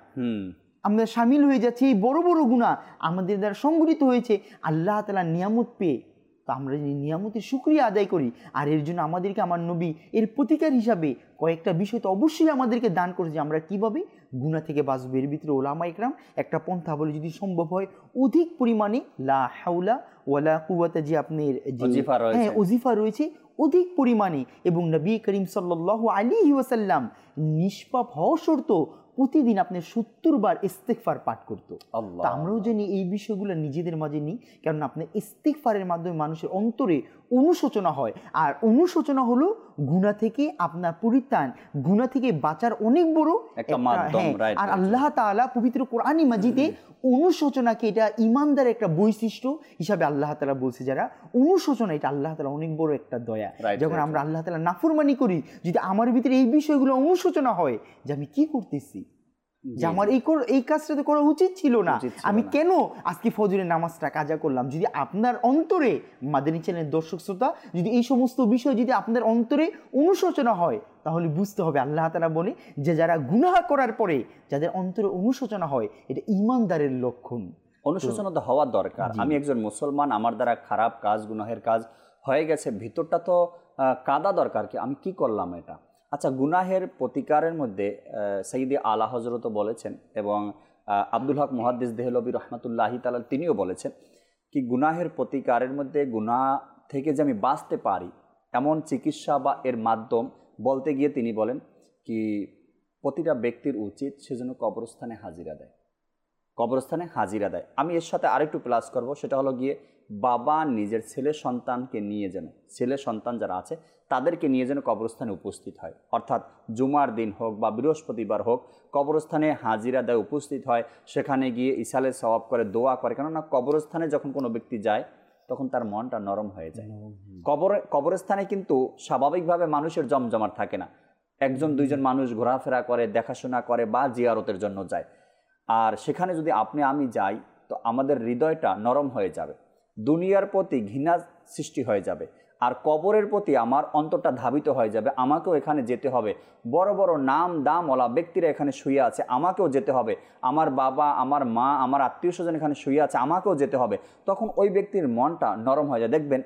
শামিল হয়ে যাচ্ছি। এই বড় বড় গুনাহ আমাদের দ্বারা সংগঠিত হয়েছে আল্লাহ তাআলার নিয়ামত পেয়ে। তো আমরা যদি নিয়ামতের শুকরিয়া আদায় করি, আর এর জন্য আমাদেরকে আমার নবী এর প্রতিকার হিসাবে কয়েকটা বিষয় তো অবশ্যই আমাদেরকে দান করেছে, আমরা কিভাবে গুনাহ থেকে বাঁচবো। এর ভিতরে ওলামা ইকরাম একটা পন্থা বলে, যদি সম্ভব হয় অধিক পরিমাণে লা হাওলা ওয়ালা কুওয়াতা, যে আপনার ওজিফা রয়েছে অধিক পরিমাণে, এবং নবী করিম সাল্লাল্লাহু আলাইহি ওয়াসাল্লাম নিষ্পাপ হওয়া শর্ত প্রতিদিন আপনি 70 বার ইস্তিগফার পাঠ করতো। তা আমরাও জানি এই বিষয়গুলো নিজেদের মাঝে নিই, কারণ আপনার ইস্তিগফারের মাধ্যমে মানুষের অন্তরে অনুশোচনা হয়। আর অনুশোচনা হলো গুনাহ থেকে আপনার পরিত্রাণ, গুনাহ থেকে বাঁচার অনেক বড় একটা মাধ্যম। আর আল্লাহ তাআলা পবিত্র কোরআনে মাজিদে অনুশোচনাকে এটা ইমানদারের একটা বৈশিষ্ট্য হিসাবে আল্লাহ তাআলা বলছে, যারা অনুশোচনা এটা আল্লাহ তাআলা অনেক বড় একটা দয়া। যখন আমরা আল্লাহ তাআলা নাফরমানি করি, যদি আমার ভিতরে এই বিষয়গুলো অনুশোচনা হয় যে আমি কি করতেছি, যে আমার এই কাজটা তো করা উচিত ছিল না, আমি কেন আজকে ফজরের নামাজটা কাজা করলাম, যদি আপনার অন্তরে মাদানী চ্যানেলের দর্শক শ্রোতা যদি এই সমস্ত বিষয় যদি আপনার অন্তরে অনুশোচনা হয়, তাহলে বুঝতে হবে আল্লাহ তাআলা বলে যে যারা গুনাহ করার পরে যাদের অন্তরে অনুশোচনা হয় এটা ঈমানদারের লক্ষণ। অনুশোচনা তো হওয়ার দরকার। আমি একজন মুসলমান, আমার দ্বারা খারাপ কাজ, গুনাহের কাজ হয়ে গেছে, ভিতরটা তো কাদা দরকার কি আমি কি করলাম এটা। আচ্ছা, গুনাহের প্রতিকারের মধ্যে সৈয়দ আলা হযরতও বলেছেন এবং আব্দুল হক মুহাদ্দিস দেহলভী রহমাতুল্লাহি তাআলা তিনিও বলেছেন কি গুনাহের প্রতিকারের মধ্যে গুনাহ থেকে যে আমি বাঁচতে পারি এমন চিকিৎসা বা এর মাধ্যম বলতে গিয়ে তিনি বলেন কি প্রতিটা ব্যক্তির উচিত সেজন্য কবরস্থানে হাজিরা দেয়, কবরস্থানে হাজিরা দেয়। আমি এর সাথে আরেকটু প্লাস করব, সেটা হলো গিয়ে বাবা নিজের ছেলে সন্তানকে নিয়ে যেন, ছেলে সন্তান যারা আছে তাদেরকে নিয়ে যেন কবরস্থানে উপস্থিত হয়, অর্থাৎ জুমার দিন হোক বা বৃহস্পতিবার হোক কবরস্থানে হাজিরা দেয়, উপস্থিত হয়, সেখানে গিয়ে ইসালে সওয়াব করে, দোয়া করে। কেননা কবরস্থানে যখন কোনো ব্যক্তি যায় তখন তার মনটা নরম হয়ে যায়। কবরস্থানে কিন্তু স্বাভাবিকভাবে মানুষের জমজমাট থাকে না, একজন দুইজন মানুষ ঘোরাফেরা করে, দেখাশোনা করে বা জিয়ারতের জন্য যায়। আর সেখানে যদি আপনি আমি যাই তো আমাদের হৃদয়টা নরম হয়ে যাবে, দুনিয়ার প্রতি ঘৃণা সৃষ্টি হয়ে যাবে, আর কবরের প্রতি আমার অন্তরটা ধাবিত হয়ে যাবে। আমাকেও এখানে যেতে হবে, বড় বড় নাম দামওয়ালা ব্যক্তিরা এখানে শুয়ে আছে, আমাকেও যেতে হবে, আমার বাবা, আমার মা, আমার আত্মীয় স্বজন এখানে শুয়ে আছে, আমাকেও যেতে হবে। তখন ওই ব্যক্তির মনটা নরম হয়ে যায়। দেখবেন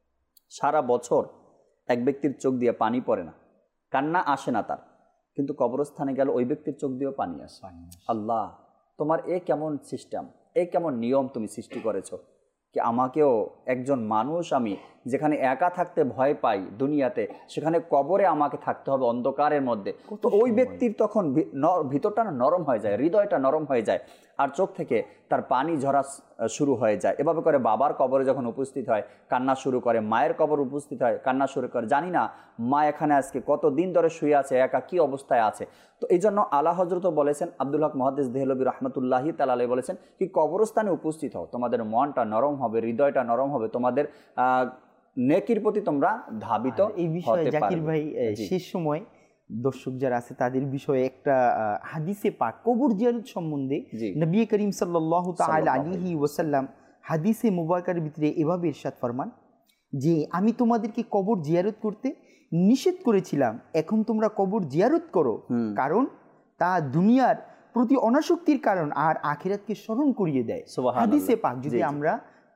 সারা বছর এক ব্যক্তির চোখ দিয়ে পানি পড়ে না, কান্না আসে না তার, কিন্তু কবরস্থানে গেল ওই ব্যক্তির চোখ দিয়েও পানি আসে। আল্লাহ, তোমার এ কেমন সিস্টেম, এ কেমন নিয়ম তুমি সৃষ্টি করেছো কি আমাকেও একজন মানুষ, আমি যেখানে একা থাকতে ভয় পাই দুনিয়াতে, সেখানে কবরে আমাকে থাকতে হবে অন্ধকারের মধ্যে। তো ওই ব্যক্তির তখন ভিতরটা নরম হয়ে যায়, হৃদয়টা নরম হয়ে যায়, আর চোখ থেকে তার পানি ঝরা শুরু হয়ে যায়। এভাবে করে বাবার কবরে যখন উপস্থিত হয় কান্না শুরু করে, মায়ের কবর উপস্থিত হয় কান্না শুরু করে, জানি না মা এখানে আজকে কত দিন ধরে শুয়ে আছে, একা কি অবস্থায় আছে। তো এই জন্য আলা হযরতও বলেছেন, আব্দুল হক মুহাদ্দিস দেহলভী রহমতুল্লাহি তাআলা আলাইহি বলেছেন কি কবরস্থানে উপস্থিত হও, তোমাদের মনটা নরম হবে, হৃদয়টা নরম হবে, তোমাদের নেকির প্রতি তোমরা ধাবিত। এই বিষয়ে জাকির ভাই শেষ সময় দর্শক যারা আছে তাদের বিষয়ে একটা হাদিসে পাক কবর জিয়ারত সম্বন্ধে নবী করিম সাল্লাল্লাহু তাআলা আলাইহি ওয়াসাল্লাম হাদিসে মুবারকার ভিতরে এভাবে ইরশাদ ফরমান যে আমি তোমাদেরকে কবর জিয়ারত করতে নিষেধ করেছিলাম, এখন তোমরা কবর জিয়ারত করো, কারণ তা দুনিয়ার প্রতি অনাসক্তির কারণ আর আখিরাতকে স্মরণ করিয়ে দেয়। হাদিসে পাক যদি আমরা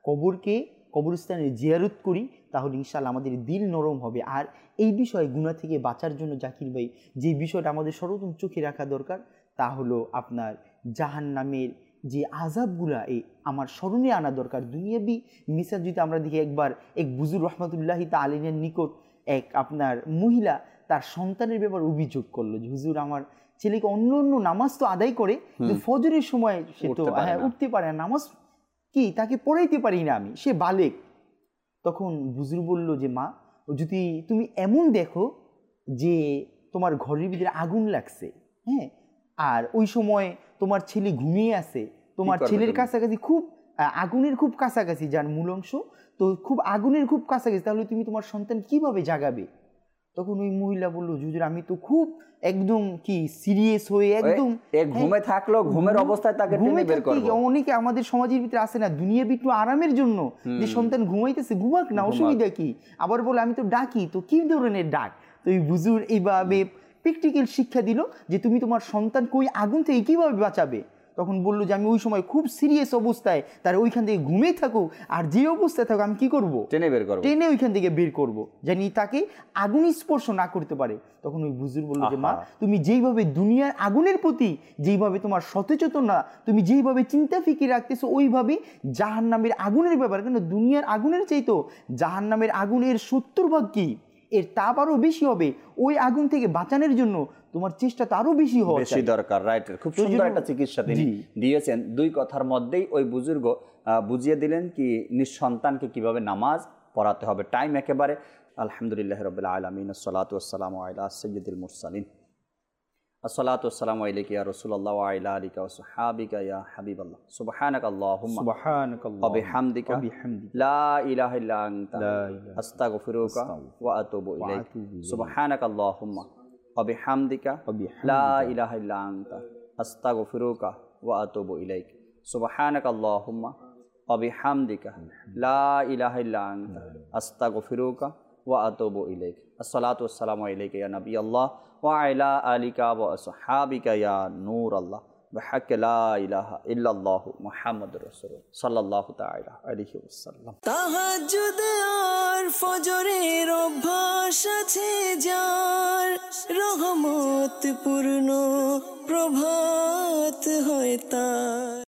কবরস্থানে জিয়ারত করি তাহলে ইনশাআল্লাহ আমাদের দিল নরম হবে। আর এই বিষয়ে গুনাহ থেকে বাঁচার জন্য জাকির ভাই যে বিষয়টা আমাদের সর্বপ্রথম চোখে রাখা দরকার তা হলো আপনার জাহান্নামের যে আযাবগুলা আমার স্মরণে আনা দরকার। দুনিয়াবি মিসাল যদি আমরা দেখি, একবার এক বুজুর রহমতুল্লাহি তাআলা আলাইহির নিকট এক আপনার মহিলা তার সন্তানের ব্যাপারে অভিযোগ করলো যে হুজুর, আমার ছেলেকে অন্য নামাজ তো আদায় করে কিন্তু ফজরের সময় সে তো উঠতে পারে না, নামাজ কি তাকে পড়াইতে পারি না আমি, সে বালেক। তখন বুজুর বলল যে মা, যদি তুমি এমন দেখো যে তোমার ঘরের ভিতরে আগুন লাগছে, হ্যাঁ, আর ওই সময় তোমার ছেলে ঘুমিয়ে আছে, তোমার ছেলের কাছাকাছি খুব আগুনের খুব কাছাকাছি যার মূল অংশ, তো খুব আগুনের খুব কাছাকাছি, তাহলে তুমি তোমার সন্তান কিভাবে জাগাবে? তখন ওই মহিলা বলল হুজুর, আমি তো খুব একদম কি সিরিয়াস হয়ে একদম ঘুমে থাকলো, ঘুমের অবস্থায় তাকে টেনে বের করব। অনেকে আমাদের সমাজের ভিতরে আসে না দুনিয়া একটু আরামের জন্য যে সন্তান ঘুমাইতেছে, ঘুমাক না, অসুবিধা কি? আবার বলে আমি তো ডাকি, তো কি ধরনের ডাক? তো এই হুজুর এইভাবে প্র্যাকটিক্যাল শিক্ষা দিল যে তুমি তোমার সন্তানকে ওই আগুন থেকে কিভাবে বাঁচাবে। তখন বললো যে আমি ওই সময় খুব সিরিয়াস অবস্থায় তার ওইখান থেকে ঘুমিয়ে থাকুক, আর যে অবস্থায় থাকুক আমি কি করব, টেনে ওইখান থেকে বের করব, জানি তাকে আগুন স্পর্শ না করতে পারে। তখন ওই হুজুর বললো যে মা, তুমি যেইভাবে দুনিয়ার আগুনের প্রতি যেইভাবে তোমার সচেতনতা, তুমি যেইভাবে চিন্তা ফিকির রাখতেছো, ওইভাবে জাহান্নামের আগুনের ব্যাপার, কিন্তু দুনিয়ার আগুনের চাইতো জাহান্নামের আগুনের 70 ভাগ কি এর তাপ আরো বেশি হবে, ওই আগুন থেকে বাঁচানোর জন্য তোমার চেষ্টা তো আরো বেশি হওয়া দরকার। রাইট, খুব সুন্দর একটা চিকিৎসা তিনি দিয়েছেন। দুই কথার মধ্যেই ওই বুজুর্গ বুঝিয়ে দিলেন কি নিঃসন্তানকে কিভাবে নামাজ পড়াতে হবে। টাইম একেবারে। আলহামদুলিল্লাহ রাব্বিল আলামিন, আসসালাতু ওয়াসসালামু আলা সাইয়্যিদিল মুরসালিন, আসসালাতু ওয়াসসালামু আলাইকা ইয়া রাসূলুল্লাহ ওয়া আলা আলিকা ওয়া সাহবিকা ইয়া হাবিবাল্লাহ, সুবহানাকাল্লাহুম্মা ওয়া বিহামদিকা লা ইলাহা ইল্লা আনতা আস্তাগফিরুকা ওয়া আতুবু ইলাইক, সুবহানাকাল্লাহুম্মা ওয়া বিহামদিকা লা ইলাহা ইল্লা আনতা আস্তাগফিরুকা ওয়া আতুবু ইলাইক, সুবহানাকাল্লাহুম্মা ওয়া বিহামদিকা লা ইলাহা ইল্লা আনতা আস্তাগফিরুকা ওয়া আতুবু ইলাইক। আসসালাতু ওয়াসসালামু আলাইকা ইয়া নবিয়াল্লাহ ওয়া আলা আলিকা ওয়া আসহাবিকা ইয়া নূরাল্লাহ বিহাক্কি লা ইলাহা ইল্লাল্লাহু মুহাম্মাদুর রাসূলুল্লাহ সাল্লাল্লাহু তাআলা আলাইহি ওয়াসাল্লাম। তাহাজ্জুদ আর ফজরের অভ্যাস আছে যার, রহমত পূর্ণ প্রভাত হয় তার।